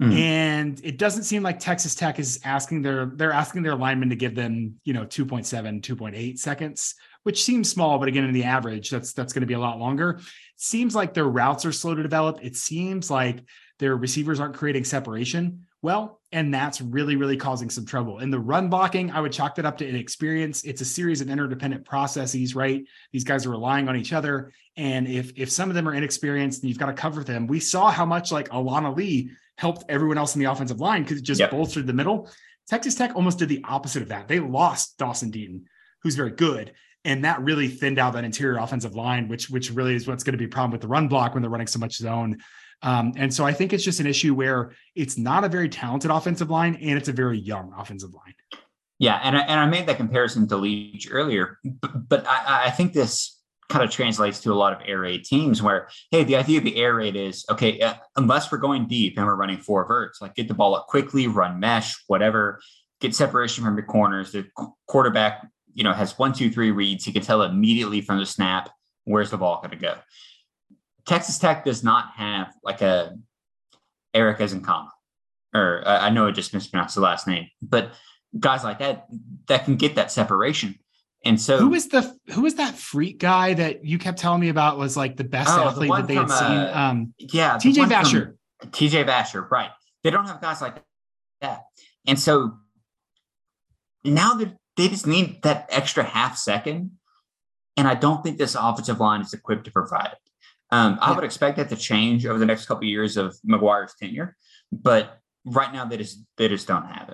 And it doesn't seem like Texas Tech is asking they're asking their linemen to give them, 2.7, 2.8 seconds, which seems small, but again, in the average, that's going to be a lot longer. It seems like their routes are slow to develop. It seems like their receivers aren't creating separation well, and that's really, really causing some trouble. In the run blocking, I would chalk that up to inexperience. It's a series of interdependent processes, right? These guys are relying on each other. And if some of them are inexperienced, then you've got to cover them. We saw how much like Alana Lee helped everyone else in the offensive line because it just bolstered the middle. Texas Tech almost did the opposite of that. They lost Dawson Deaton, who's very good. And that really thinned out that interior offensive line, which really is what's going to be a problem with the run block when they're running so much zone. And so I think it's just an issue where it's not a very talented offensive line and it's a very young offensive line. Yeah. And I made that comparison to Leach earlier, but I think this kind of translates to a lot of air raid teams where, hey, the idea of the air raid is, okay, unless we're going deep and we're running 4 verts, like get the ball up quickly, run mesh, whatever, get separation from the corners. The quarterback, has 1, 2, 3 reads. He can tell immediately from the snap, where's the ball going to go? Texas Tech does not have like a Eric Ezenkama, or I know I just mispronounced the last name, but guys like that can get that separation. And so who was that freak guy that you kept telling me about was like the best athlete that they had seen? TJ Vasher. TJ Vasher, right. They don't have guys like that. And so now they just need that extra half second. And I don't think this offensive line is equipped to provide it. I would expect that to change over the next couple of years of McGuire's tenure, but right now they just don't have it.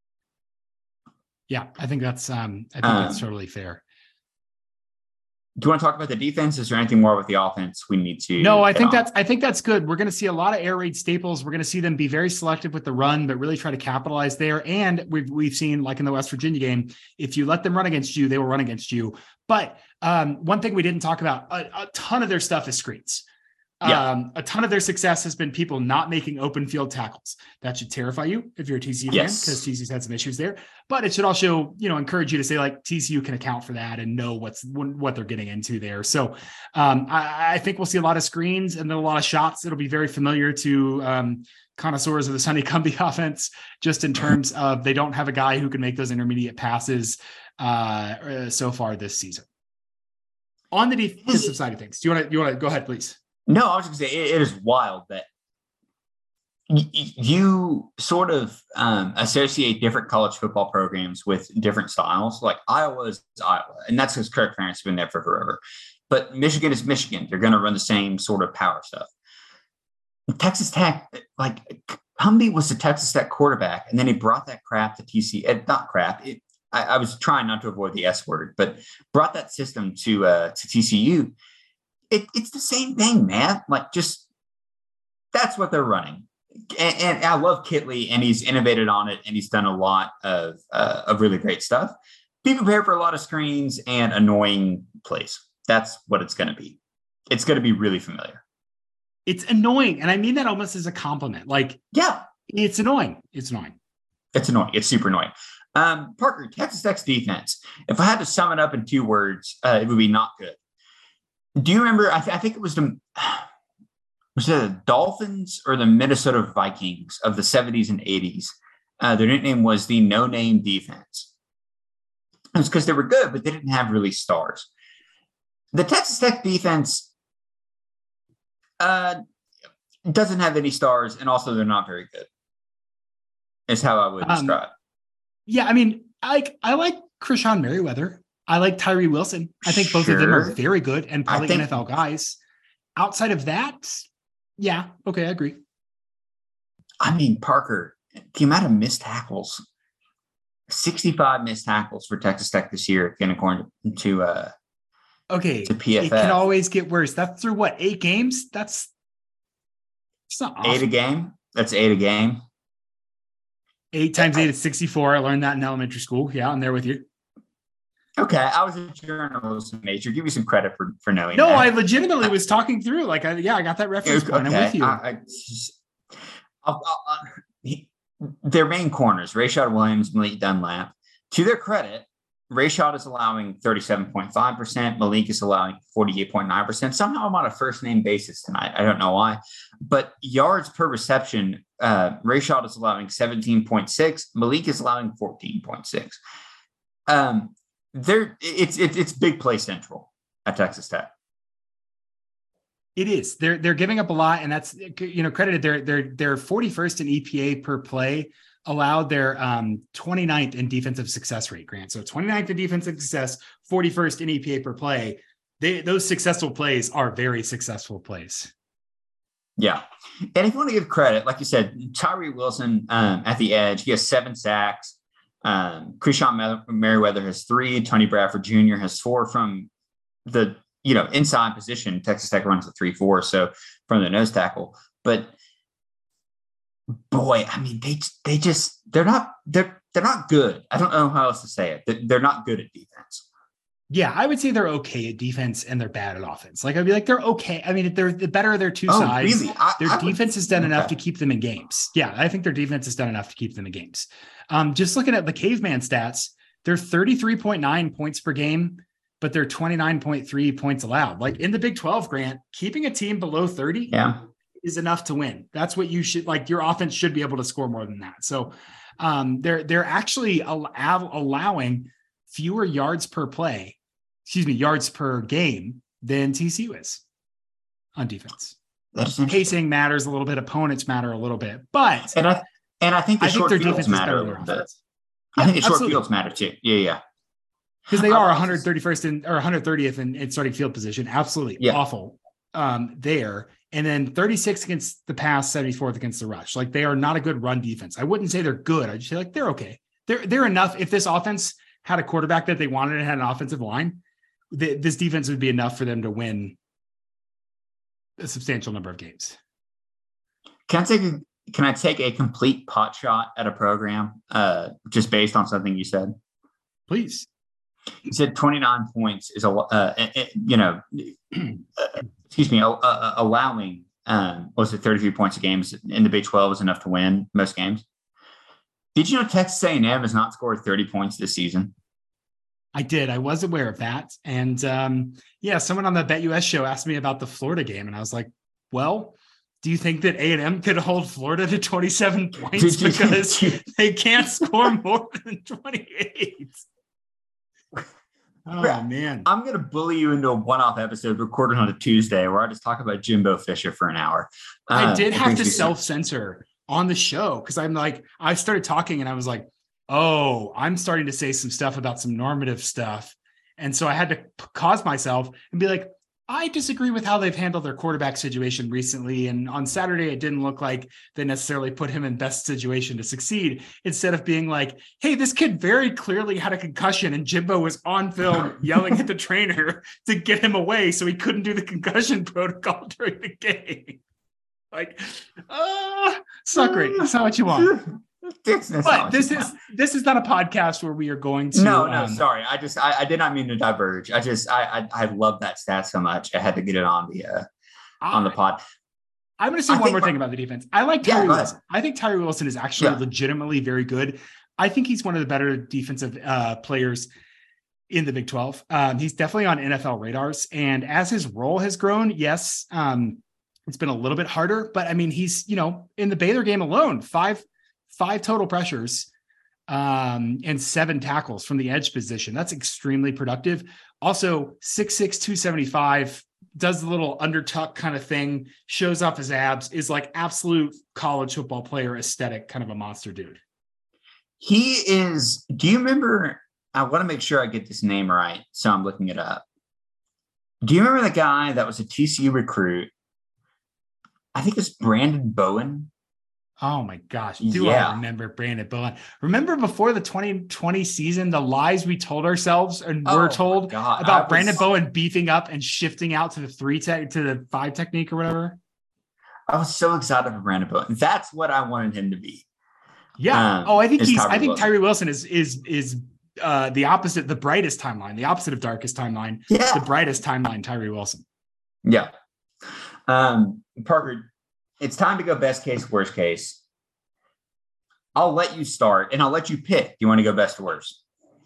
Yeah, I think that's that's totally fair. Do you want to talk about the defense? Is there anything more with the offense we need to? No, I think that's good. We're going to see a lot of air raid staples. We're going to see them be very selective with the run, but really try to capitalize there. And we've seen, like in the West Virginia game, if you let them run against you, they will run against you. But one thing we didn't talk about, a ton of their stuff is screens. A ton of their success has been people not making open field tackles. That should terrify you if you're a TCU fan, because TCU's had some issues there. But it should also, encourage you to say like TCU can account for that and know what they're getting into there. So I think we'll see a lot of screens and then a lot of shots. It'll be very familiar to connoisseurs of the Sonny Cumbie offense, just in terms of they don't have a guy who can make those intermediate passes so far this season. On the defensive side of things, do you want to go ahead, please? No, I was going to say it is wild that you sort of associate different college football programs with different styles. Like Iowa is Iowa, and that's because Kirk Ferentz has been there for forever. But Michigan is Michigan. They're going to run the same sort of power stuff. Texas Tech, like Cumbie was the Texas Tech quarterback, and then he brought that crap to TCU. Not crap. I was trying not to avoid the S word, but brought that system to TCU. It's the same thing, man. Like, just that's what they're running. And I love Kitley, and he's innovated on it, and he's done a lot of really great stuff. Be prepared for a lot of screens and annoying plays. That's what it's going to be. It's going to be really familiar. It's annoying. And I mean that almost as a compliment. Like, yeah, it's annoying. It's annoying. It's annoying. It's super annoying. Parker, Texas Tech's defense, if I had to sum it up in 2 words, it would be not good. Do you remember? I think it was the Dolphins or the Minnesota Vikings of the 70s and 80s. Their nickname was the no-name defense. It was because they were good, but they didn't have really stars. The Texas Tech defense doesn't have any stars, and also they're not very good, is how I would describe. Yeah, I mean, I like Krishan Merriweather. I like Tyree Wilson. I think both of them are very good and probably NFL guys. Outside of that, yeah, okay, I agree. I mean, Parker, the amount of missed tackles, 65 missed tackles for Texas Tech this year, again, according to PFF. It can always get worse. That's through what, 8 games? It's not awesome. 8 a game. That's 8 a game. 8 times 8 is 64. I learned that in elementary school. Yeah, I'm there with you. Okay, I was a journalism major. Give me some credit for knowing. No, that. I legitimately was talking through. Like, I got that reference point. Okay. I'm with you. Their main corners, Rashad Williams, Malik Dunlap. To their credit, Rashad is allowing 37.5%. Malik is allowing 48.9%. Somehow I'm on a first name basis tonight. I don't know why. But yards per reception, Rashad is allowing 17.6. Malik is allowing 14.6. It's big play central at Texas Tech. It is. They're giving up a lot, and that's credited. They're 41st in EPA per play, allowed their 29th in defensive success rate, Grant. So 29th in defensive success, 41st in EPA per play. Those successful plays are very successful plays. Yeah. And if you want to give credit, like you said, Tyree Wilson at the edge, he has 7 sacks. Krishan Merriweather has 3. Tony Bradford Jr. has 4 from the inside position. Texas Tech runs a 3-4, so from the nose tackle. But boy, I mean, they're not good. I don't know how else to say it. They're not good at defense. Yeah, I would say they're okay at defense and they're bad at offense. Like, I'd be like, they're okay. I mean, they're the better of their two sides. Really? Their defense has done enough to keep them in games. Yeah, I think their defense has done enough to keep them in games. Just looking at the caveman stats, they're 33.9 points per game, but they're 29.3 points allowed. Like, in the Big 12, Grant, keeping a team below 30 is enough to win. That's what you should, like, your offense should be able to score more than that. So they're actually allowing fewer yards per game than TCU is on defense. Pacing matters a little bit. Opponents matter a little bit, but I think the short their fields matter a little bit. I think the short fields matter too. Yeah. Because they are 131st or 130th in starting field position. Absolutely awful there. And then 36 against the pass, 74th against the rush. Like, they are not a good run defense. I wouldn't say they're good. I'd just say, like, they're okay. They're enough. If this offense had a quarterback that they wanted and had an offensive line, this defense would be enough for them to win a substantial number of games. Can I take a complete pot shot at a program just based on something you said? Please. You said 29 points is allowing 33 points a game in the Big 12 is enough to win most games. Did you know Texas A&M has not scored 30 points this season? I did. I was aware of that. And someone on the BetUS show asked me about the Florida game. And I was like, well, do you think that A&M could hold Florida to 27 points because they can't score more than 28? Oh, man. I'm going to bully you into a one-off episode recorded on a Tuesday where I just talk about Jimbo Fisher for an hour. I did have to self-censor on the show because I'm like, I started talking and I was like, oh, I'm starting to say some stuff about some normative stuff. And so I had to pause myself and be like, I disagree with how they've handled their quarterback situation recently. And on Saturday, it didn't look like they necessarily put him in best situation to succeed, instead of being like, hey, this kid very clearly had a concussion and Jimbo was on film yelling at the trainer to get him away so he couldn't do the concussion protocol during the game. Like, it's not great. It's not what you want. But this is not a podcast where we are going to. No, sorry. I did not mean to diverge. I love that stat so much. I had to get it on the pod. I'm going to say one more thing about the defense. I like Tyree Wilson. I think Tyree Wilson is actually legitimately very good. I think he's one of the better defensive players in the Big 12. He's definitely on NFL radars. And as his role has grown, yes, it's been a little bit harder. But I mean, he's, in the Baylor game alone, five total pressures and 7 tackles from the edge position. That's extremely productive. Also, 6'6", 275, does the little undertuck kind of thing, shows off his abs, is like absolute college football player aesthetic, kind of a monster dude. He is. Do you remember? I want to make sure I get this name right, so I'm looking it up. Do you remember the guy that was a TCU recruit? I think it's Brandon Bowen. Oh my gosh. I remember Brandon Bowen? Remember before the 2020 season, the lies we told ourselves and were told about Brandon Bowen beefing up and shifting out to the 5 technique or whatever? I was so excited for Brandon Bowen. That's what I wanted him to be. Yeah. I think Tyree Wilson is the opposite, the brightest timeline, the opposite of darkest timeline, the brightest timeline, Tyree Wilson. Yeah. Parker, it's time to go best case, worst case. I'll let you start and I'll let you pick. Do you want to go best or worst?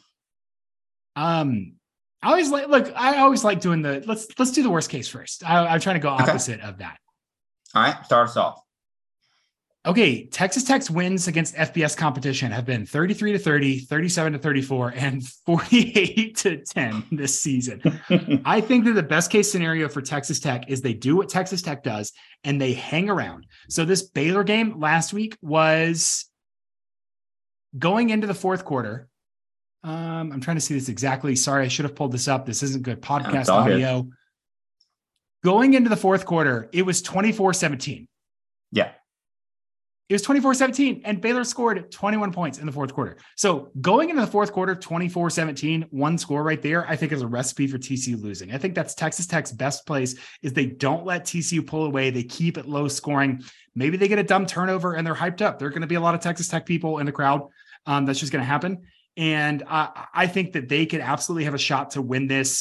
I always like doing let's do the worst case first. I'm trying to go opposite of that. All right. Start us off. Okay. Texas Tech's wins against FBS competition have been 33-30, 37-34, and 48-10 this season. I think that the best case scenario for Texas Tech is they do what Texas Tech does and they hang around. So this Baylor game last week was going into the fourth quarter. I'm trying to see this exactly. Sorry, I should have pulled this up. This isn't good podcast audio. Good. Going into the fourth quarter, it was 24-17. Yeah. It was 24-17, and Baylor scored 21 points in the fourth quarter. So going into the fourth quarter, 24-17, one score right there, I think is a recipe for TCU losing. I think that's Texas Tech's best place is they don't let TCU pull away. They keep it low scoring. Maybe they get a dumb turnover and they're hyped up. There are going to be a lot of Texas Tech people in the crowd. That's just going to happen. And I think that they could absolutely have a shot to win this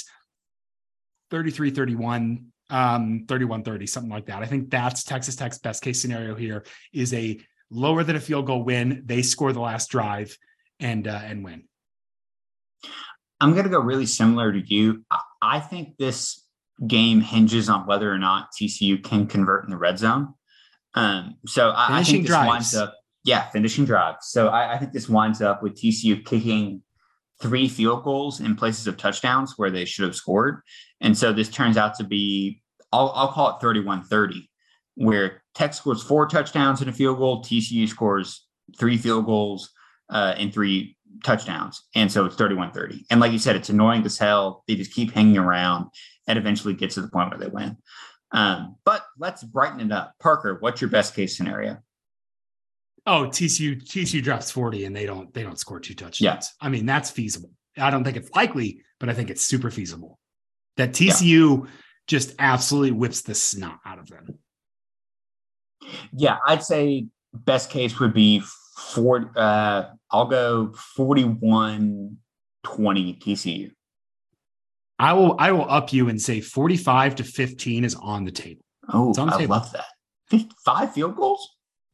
33-31. 31-30, something like that. I think that's Texas Tech's best case scenario here is a lower than a field goal win. They score the last drive and win. I'm going to go really similar to you. I think this game hinges on whether or not TCU can convert in the red zone. So I think this winds up, finishing drives. So I think this winds up with TCU kicking 3 field goals in places of touchdowns where they should have scored. And so this turns out to be, I'll call it 31-30, where Tech scores 4 touchdowns and a field goal. TCU scores 3 field goals and 3 touchdowns. And so it's 31-30. And like you said, it's annoying as hell. They just keep hanging around and eventually get to the point where they win. But let's brighten it up. Parker, what's your best case scenario? Oh, TCU drops 40 and they don't score 2 touchdowns. Yeah. I mean, that's feasible. I don't think it's likely, but I think it's super feasible that TCU just absolutely whips the snot out of them. Yeah, I'd say best case would be I'll go 41-20 TCU. I will up you and say 45-15 is on the table. Oh, it's on the table. Love that. 5 field goals?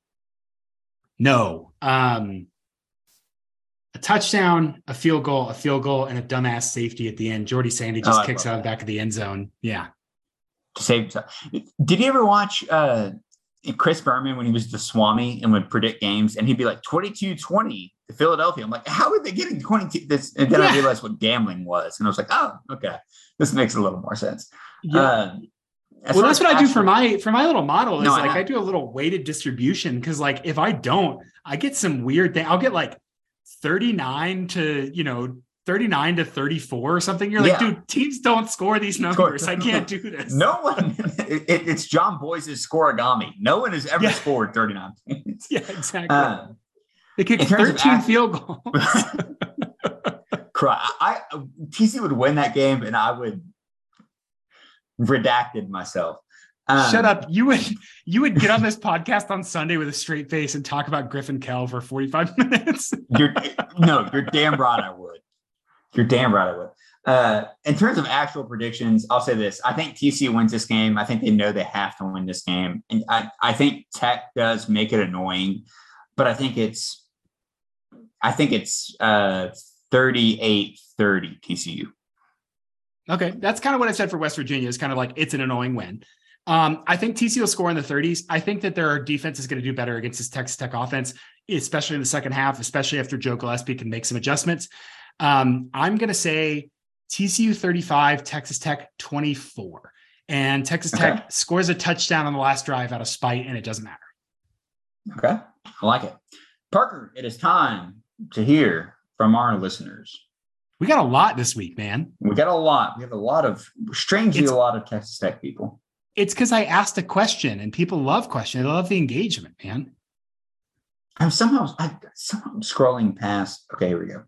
No. A touchdown, a field goal, and a dumbass safety at the end. Jordy Sandy just kicks out of the back of the end zone. Yeah. Did you ever watch Chris Berman when he was the Swami and would predict games and he'd be like 22-20 to Philadelphia? I'm like, how are they getting 22? This? And then I realized what gambling was. And I was like, oh, okay. This makes a little more sense. Yeah. Well, that's what I do for my little model is I do a little weighted distribution. Cause like, if I don't, I get some weird thing. I'll get like 39 to 34 or something. You're like, dude, teams don't score these numbers. I can't do this. No one, it's John Boyce's scoregami. No one has ever scored 39 points. Yeah, exactly. They kicked 13 field goals. TC would win that game and I would redacted myself. Shut up. You would get on this podcast on Sunday with a straight face and talk about Griffin Kell for 45 minutes. You're damn right I would. You're damn right I would. In terms of actual predictions, I'll say this. I think TCU wins this game. I think they know they have to win this game. And I think Tech does make it annoying, but I think it's 38-30 TCU. Okay. That's kind of what I said for West Virginia. It's kind of like, it's an annoying win. I think TCU will score in the 30s. I think that their defense is going to do better against this Texas Tech offense, especially in the second half, especially after Joe Gillespie can make some adjustments. I'm going to say TCU 35, Texas Tech 24. And Texas Tech scores a touchdown on the last drive out of spite, and it doesn't matter. Okay. I like it. Parker, it is time to hear from our listeners. We got a lot this week, man. We got a lot. We have a lot of Texas Tech people. It's because I asked a question, and people love questions. They love the engagement, man. I'm somehow scrolling past. Okay, here we go.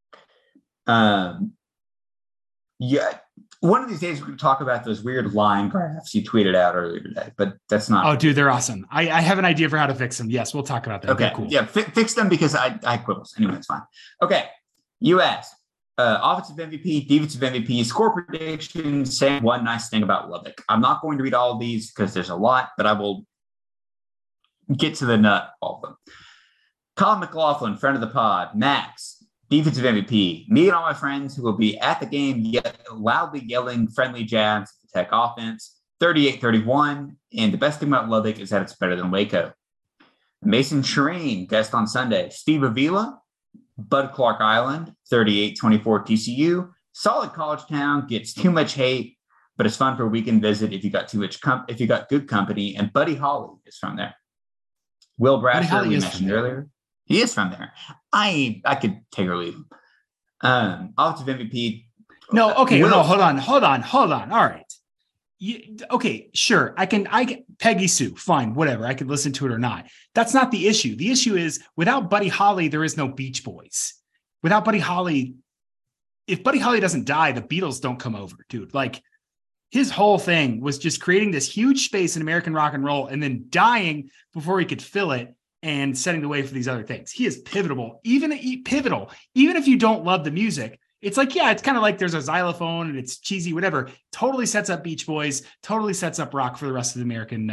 Yeah, one of these days we can talk about those weird line graphs you tweeted out earlier today, but that's not. Oh, dude, they're awesome. I have an idea for how to fix them. Yes, we'll talk about that. Okay, cool. Yeah, fix them because I quibbles. Anyway, it's fine. Okay, you asked offensive MVP, defensive MVP, score predictions. Saying one nice thing about Lubbock. I'm not going to read all of these because there's a lot, but I will get to the nut of all of them. Colin McLaughlin, friend of the pod, Max. Defensive MVP, me and all my friends who will be at the game loudly yelling friendly jabs at the Tech offense, 38-31. And the best thing about Lubbock is that it's better than Waco. Mason Shireen, guest on Sunday. Steve Avila, Bud Clark Island, 38-24 TCU. Solid college town, gets too much hate, but it's fun for a weekend visit if you got if you got good company. And Buddy Holly is from there. Will Brasher, we mentioned earlier. He is from there. I could take or leave him. Offensive MVP. No, okay. No, hold on. All right. Okay, sure. I can Peggy Sue, fine, whatever. I could listen to it or not. That's not the issue. The issue is without Buddy Holly, there is no Beach Boys. Without Buddy Holly, if Buddy Holly doesn't die, the Beatles don't come over, dude. Like his whole thing was just creating this huge space in American rock and roll and then dying before he could fill it. And setting the way for these other things. He is pivotal, even if you don't love the music. It's like, yeah, it's kind of like there's a xylophone and it's cheesy, whatever. Totally sets up Beach Boys, totally sets up rock for the rest of the American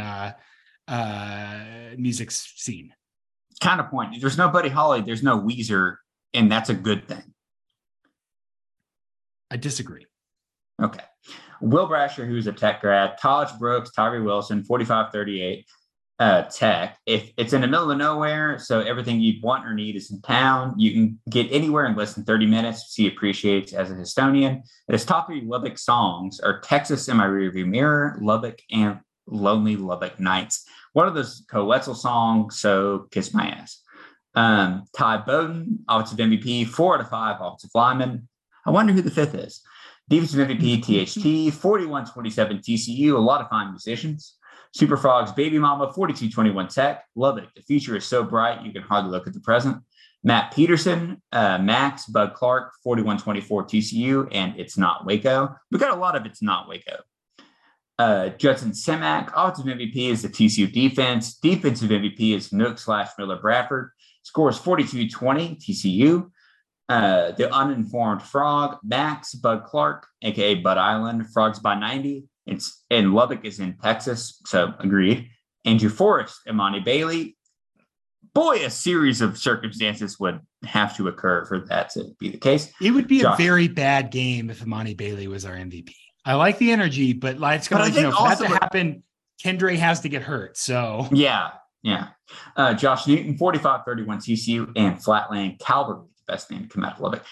music scene. Kind of point. There's no Buddy Holly, there's no Weezer, and that's a good thing. I disagree. Okay. Will Brasher, who's a Tech grad, Taj Brooks, Tyree Wilson, 45-38. Tech. If it's in the middle of nowhere, so everything you'd want or need is in town, you can get anywhere in less than 30 minutes. He appreciates as a Estonian. His top 3 Lubbock songs are Texas in My Rearview Mirror, Lubbock, and Lonely Lubbock Nights. One of those Coetzel songs, so Kiss My Ass. Ty Bowden, offensive MVP, 4 out of 5 offensive linemen. I wonder who the 5th is. Defensive MVP, THT, 41-27 TCU, a lot of fine musicians. Super Frogs, Baby Mama, 42-21 Tech. Lubbock, the future is so bright you can hardly look at the present. Matt Peterson, Max, Bud Clark, 41-24 TCU, and It's Not Waco. We got a lot of It's Not Waco. Judson Semak, offensive MVP is the TCU defense. Defensive MVP is Nook/Miller Bradford. Scores 42-20 TCU. The uninformed Frog, Max, Bud Clark, a.k.a. Bud Island, Frogs by 90. And Lubbock is in Texas, so agreed. Andrew Forrest, Imani Bailey. Boy, a series of circumstances would have to occur for that to be the case. It would be a very bad game if Imani Bailey was our MVP. I like the energy, but life's going to for that to happen, Kendre has to get hurt. So yeah. Josh Newton, 45-31 TCU, and Flatland Calvary, the best name to come out of Lubbock.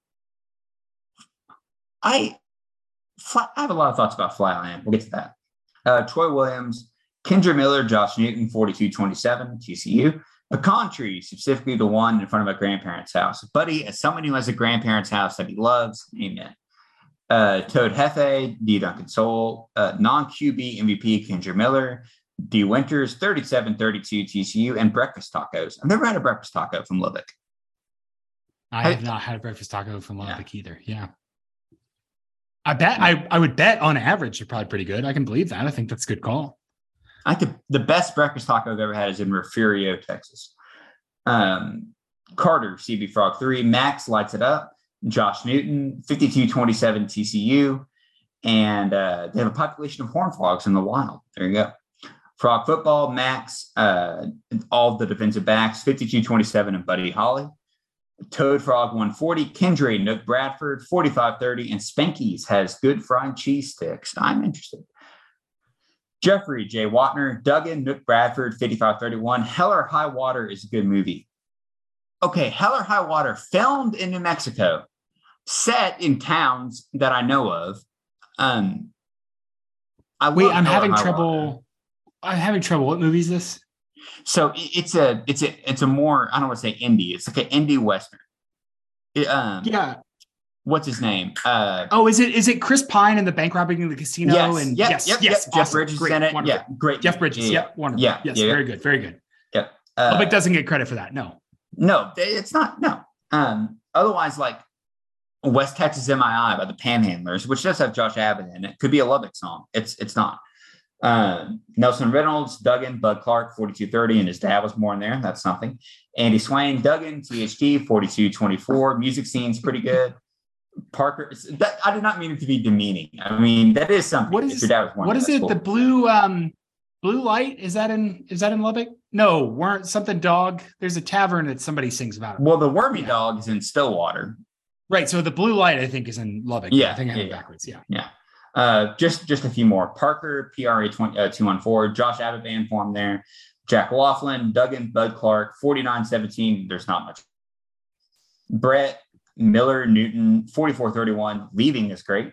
I have a lot of thoughts about Flatland. We'll get to that. Troy Williams, Kendra Miller, Josh Newton, 42-27, TCU. Pecan tree, specifically the one in front of my grandparents' house. Buddy, as someone who has a grandparents' house that he loves, amen. Toad Hefe, D. Duncan Soul, non-QB MVP, Kendra Miller, D. Winters, 37-32 TCU, and breakfast tacos. I've never had a breakfast taco from Lubbock. I have not had a breakfast taco from Lubbock either. Yeah. I bet I would bet on average they're probably pretty good. I can believe that. I think that's a good call. I think the best breakfast taco I've ever had is in Refugio, Texas. Carter, CB Frog 3. Max lights it up. Josh Newton, 52-27 TCU. And they have a population of horned frogs in the wild. There you go. Frog football, Max, all the defensive backs, 52-27 and Buddy Holly. Toad Frog 140, Kendra Nook Bradford 45-30, and Spanky's has good fried cheese sticks. I'm interested. Jeffrey J. Watner, Duggan Nook Bradford 55-31. Hell or High Water is a good movie. Okay, Hell or High Water, filmed in New Mexico, set in towns that I know of. I'm having trouble. I'm having trouble. What movie is this? So it's a more, I don't want to say indie. It's like an indie Western. Yeah. What's his name? Is it Chris Pine and the bank robbing in the casino? Yes, and yes. Awesome. Jeff Bridges is in it. Wonderful. Yeah, great. Jeff Bridges. Yeah, wonderful. Yeah, yes, yeah. Very good. Very good. Yeah. Lubbock doesn't get credit for that. No, it's not. No. Otherwise, like West Texas MII by the Panhandlers, which does have Josh Abbott in it, could be a Lubbock song. It's not. Nelson Reynolds, Duggan, Bud Clark, 42-30, and his dad was born there. That's something. Andy Swain, Duggan, THT, 42-24. Music scene's pretty good. Parker, I did not mean it to be demeaning. I mean, that is something. What is your dad was born what there, is it? cool. The blue light? Is that in Lubbock? No, weren't something dog. There's a tavern that somebody sings about. Well, the Wormy Dog is in Stillwater. Right. So the blue light, I think, is in Lubbock. Yeah. I think I have it backwards. Yeah. Yeah. Just a few more. Parker, PRA 214. Josh Abbott band formed there. Jack Laughlin, Duggan, Bud Clark, 49-17. There's not much. Brett Miller, Newton, 44-31. Leaving is great.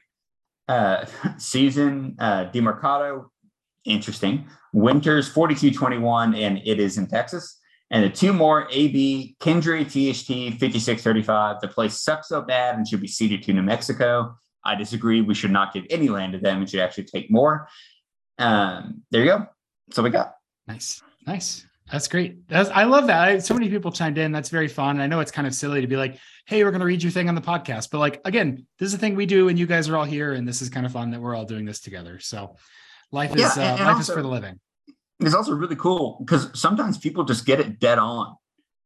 Susan DeMarcado, interesting. Winters, 42-21, and it is in Texas. And the two more, AB, Kendry, THT, 56-35. The place sucks so bad and should be ceded to New Mexico. I disagree. We should not give any land to them. We should actually take more. There you go. That's what we got. Nice. That's great. I love that. So many people chimed in. That's very fun. I know it's kind of silly to be like, hey, we're going to read your thing on the podcast. But like, again, this is a thing we do and you guys are all here. And this is kind of fun that we're all doing this together. So life is for the living. It's also really cool because sometimes people just get it dead on.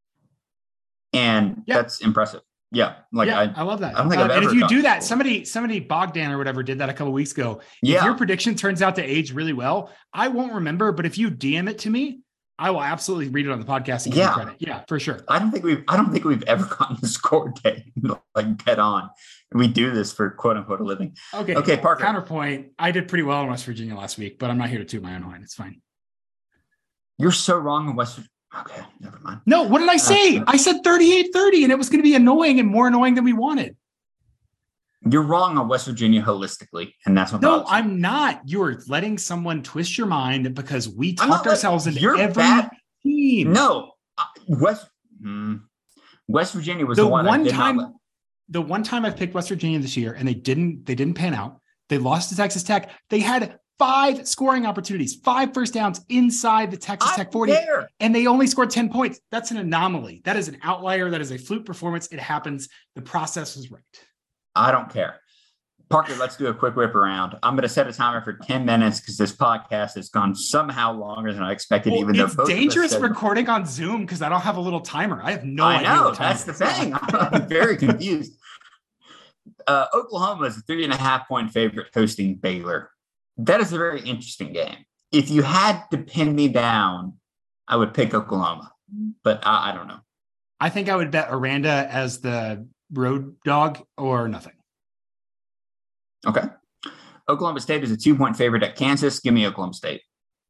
And that's impressive. Yeah. I love that. I don't think I've ever. And if you do that, somebody Bogdan or whatever did that a couple of weeks ago. If your prediction turns out to age really well, I won't remember, but if you DM it to me, I will absolutely read it on the podcast and give you credit. Yeah, for sure. I don't think we've ever gotten the score like dead on. We do this for quote unquote a living. Okay, Parker. Counterpoint. I did pretty well in West Virginia last week, but I'm not here to toot my own horn. It's fine. You're so wrong in West Virginia. Okay, never mind. No, what did I say? I said 38-30, and it was going to be annoying and more annoying than we wanted. You're wrong on West Virginia holistically, and that's what. No, I'm not. You're letting someone twist your mind because we talked ourselves into every team. No, West Virginia was the one time. The one time I've picked West Virginia this year, and they didn't pan out. They lost to Texas Tech. They had 5 scoring opportunities, 5 first downs inside the Texas Tech 40, and they only scored 10 points. That's an anomaly. That is an outlier. That is a fluke performance. It happens. The process was right. I don't care. Parker, let's do a quick whip around. I'm going to set a timer for 10 minutes because this podcast has gone somehow longer than I expected. Well, it's dangerous recording on Zoom because I don't have a little timer. I have no idea. I know. That's the thing. I'm very confused. Oklahoma is a 3.5-point favorite hosting Baylor. That is a very interesting game. If you had to pin me down, I would pick Oklahoma, but I don't know. I think I would bet Aranda as the road dog or nothing. Okay. Oklahoma State is a 2-point favorite at Kansas. Give me Oklahoma State.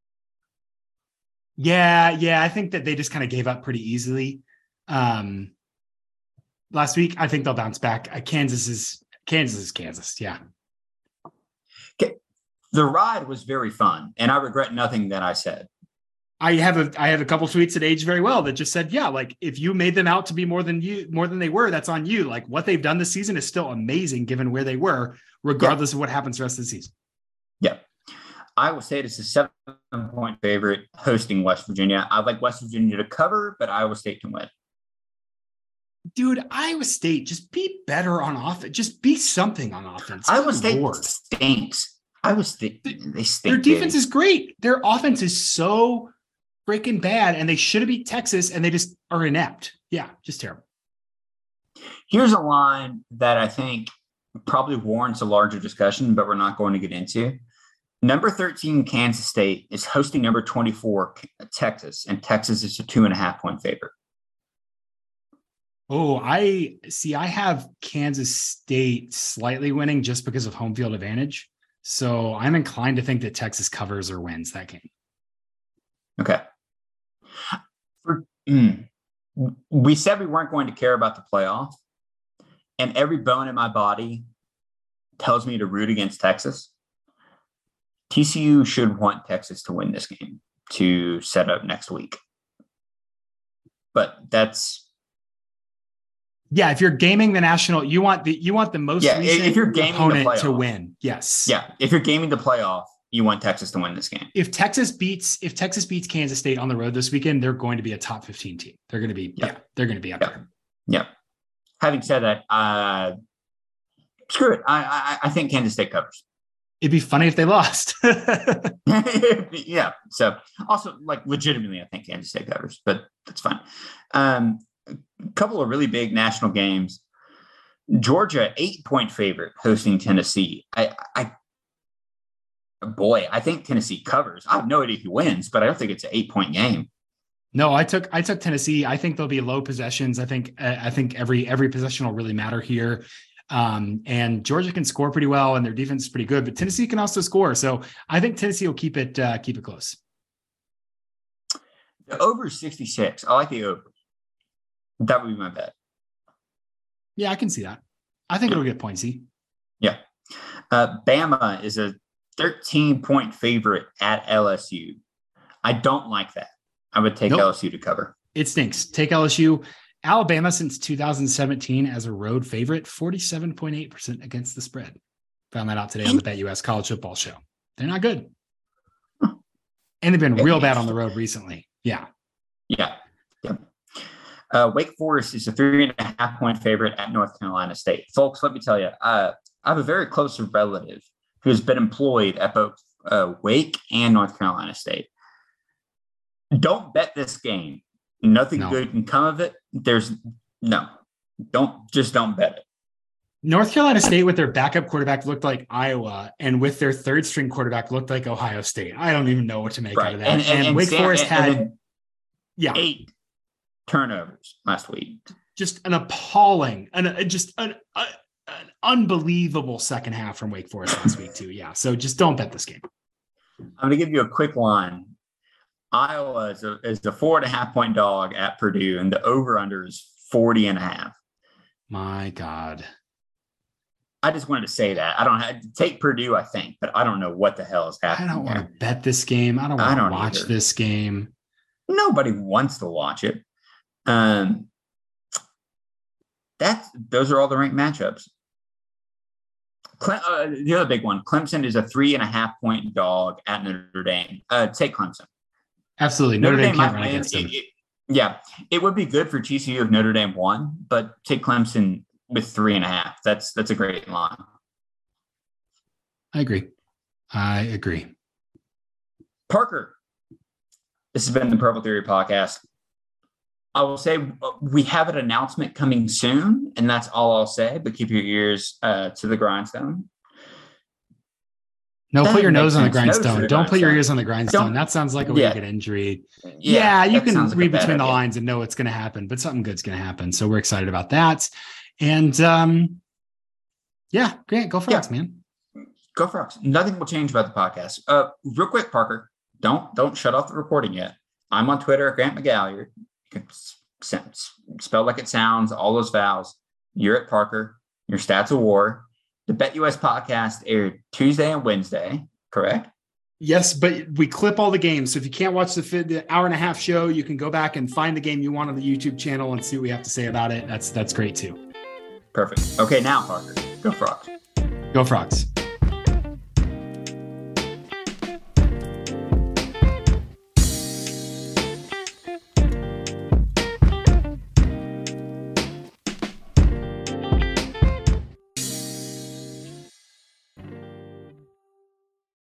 Yeah. I think that they just kind of gave up pretty easily last week. I think they'll bounce back. Kansas is Kansas. Yeah. Okay. The ride was very fun, and I regret nothing that I said. I have a couple tweets that aged very well that just said, yeah, like if you made them out to be more than they were, that's on you. Like what they've done this season is still amazing given where they were, regardless of what happens the rest of the season. Yeah. Iowa State is a 7-point favorite hosting West Virginia. I'd like West Virginia to cover, but Iowa State can win. Dude, Iowa State, just be better on offense. Just be something on offense. Iowa State stinks. I was thinking they stink. Their defense is great. Their offense is so freaking bad, and they should have beat Texas, and they just are inept. Yeah, just terrible. Here's a line that I think probably warrants a larger discussion, but we're not going to get into. Number 13, Kansas State is hosting number 24, Texas, and Texas is a 2.5-point favorite. Oh, I have Kansas State slightly winning just because of home field advantage. So I'm inclined to think that Texas covers or wins that game. Okay. We said we weren't going to care about the playoff, and every bone in my body tells me to root against Texas. TCU should want Texas to win this game to set up next week. But that's... Yeah, if you're gaming the national, you want the most recent if you're gaming opponent the playoff, to win. Yes. Yeah, if you're gaming the playoff, you want Texas to win this game. If Texas beats Kansas State on the road this weekend, they're going to be a top 15 team. They're going to be they're going to be up there. Yeah. Having said that, screw it. I think Kansas State covers. It'd be funny if they lost. Yeah. So also, like, legitimately, I think Kansas State covers, but that's fine. A couple of really big national games. Georgia, 8-point favorite hosting Tennessee. I think Tennessee covers. I have no idea who wins, but I don't think it's an 8-point game. No, I took Tennessee. I think there'll be low possessions. I think every possession will really matter here. And Georgia can score pretty well, and their defense is pretty good, but Tennessee can also score. So I think Tennessee will keep it close. The over is 66. I like the over. That would be my bet. Yeah, I can see that. I think it'll get pointsy. Yeah. Bama is a 13-point favorite at LSU. I don't like that. I would take LSU to cover. It stinks. Take LSU. Alabama since 2017 as a road favorite, 47.8% against the spread. Found that out today on the BetUS College Football Show. They're not good. And they've been real bad on the road recently. Yeah. Wake Forest is a 3.5-point favorite at North Carolina State. Folks, let me tell you, I have a very close relative who has been employed at both Wake and North Carolina State. Don't bet this game. Nothing good can come of it. Don't bet it. North Carolina State with their backup quarterback looked like Iowa, and with their third string quarterback looked like Ohio State. I don't even know what to make out of that. And Wake Forest had 8 turnovers last week. Just an appalling, an unbelievable second half from Wake Forest last week too. Yeah. So just don't bet this game. I'm going to give you a quick line. Iowa is a 4.5-point dog at Purdue, and the over-under is 40.5. My God. I just wanted to say that. I don't have to take Purdue, I think, but I don't know what the hell is happening. I don't want to bet this game. I don't want to watch this game. Nobody wants to watch it. Those are all the ranked matchups. The other big one, Clemson is a 3.5-point dog at Notre Dame. Take Clemson. Absolutely. Notre Dame can't run against them. It would be good for TCU if Notre Dame won, but take Clemson with 3.5. That's a great line. I agree. Parker, this has been the Purple Theory Podcast. I will say we have an announcement coming soon, and that's all I'll say, but keep your ears to the grindstone. No, put your nose on the grindstone. Don't put your ears on the grindstone. That sounds like a way to get injured. Yeah, you can read between the lines and know what's going to happen, but something good's going to happen. So we're excited about that. And Grant, go Frogs, man. Go Frogs. Nothing will change about the podcast. Real quick, Parker, don't shut off the recording yet. I'm on Twitter, Grant McGalliard. Spelled like it sounds, all those vowels. You're at Parker. Your Stats of War. The BetUS podcast aired Tuesday and Wednesday, correct? Yes, but we clip all the games. So if you can't watch the hour and a half show, you can go back and find the game you want on the YouTube channel and see what we have to say about it. That's great too. Perfect. Okay, now Parker, go Frogs. Go Frogs.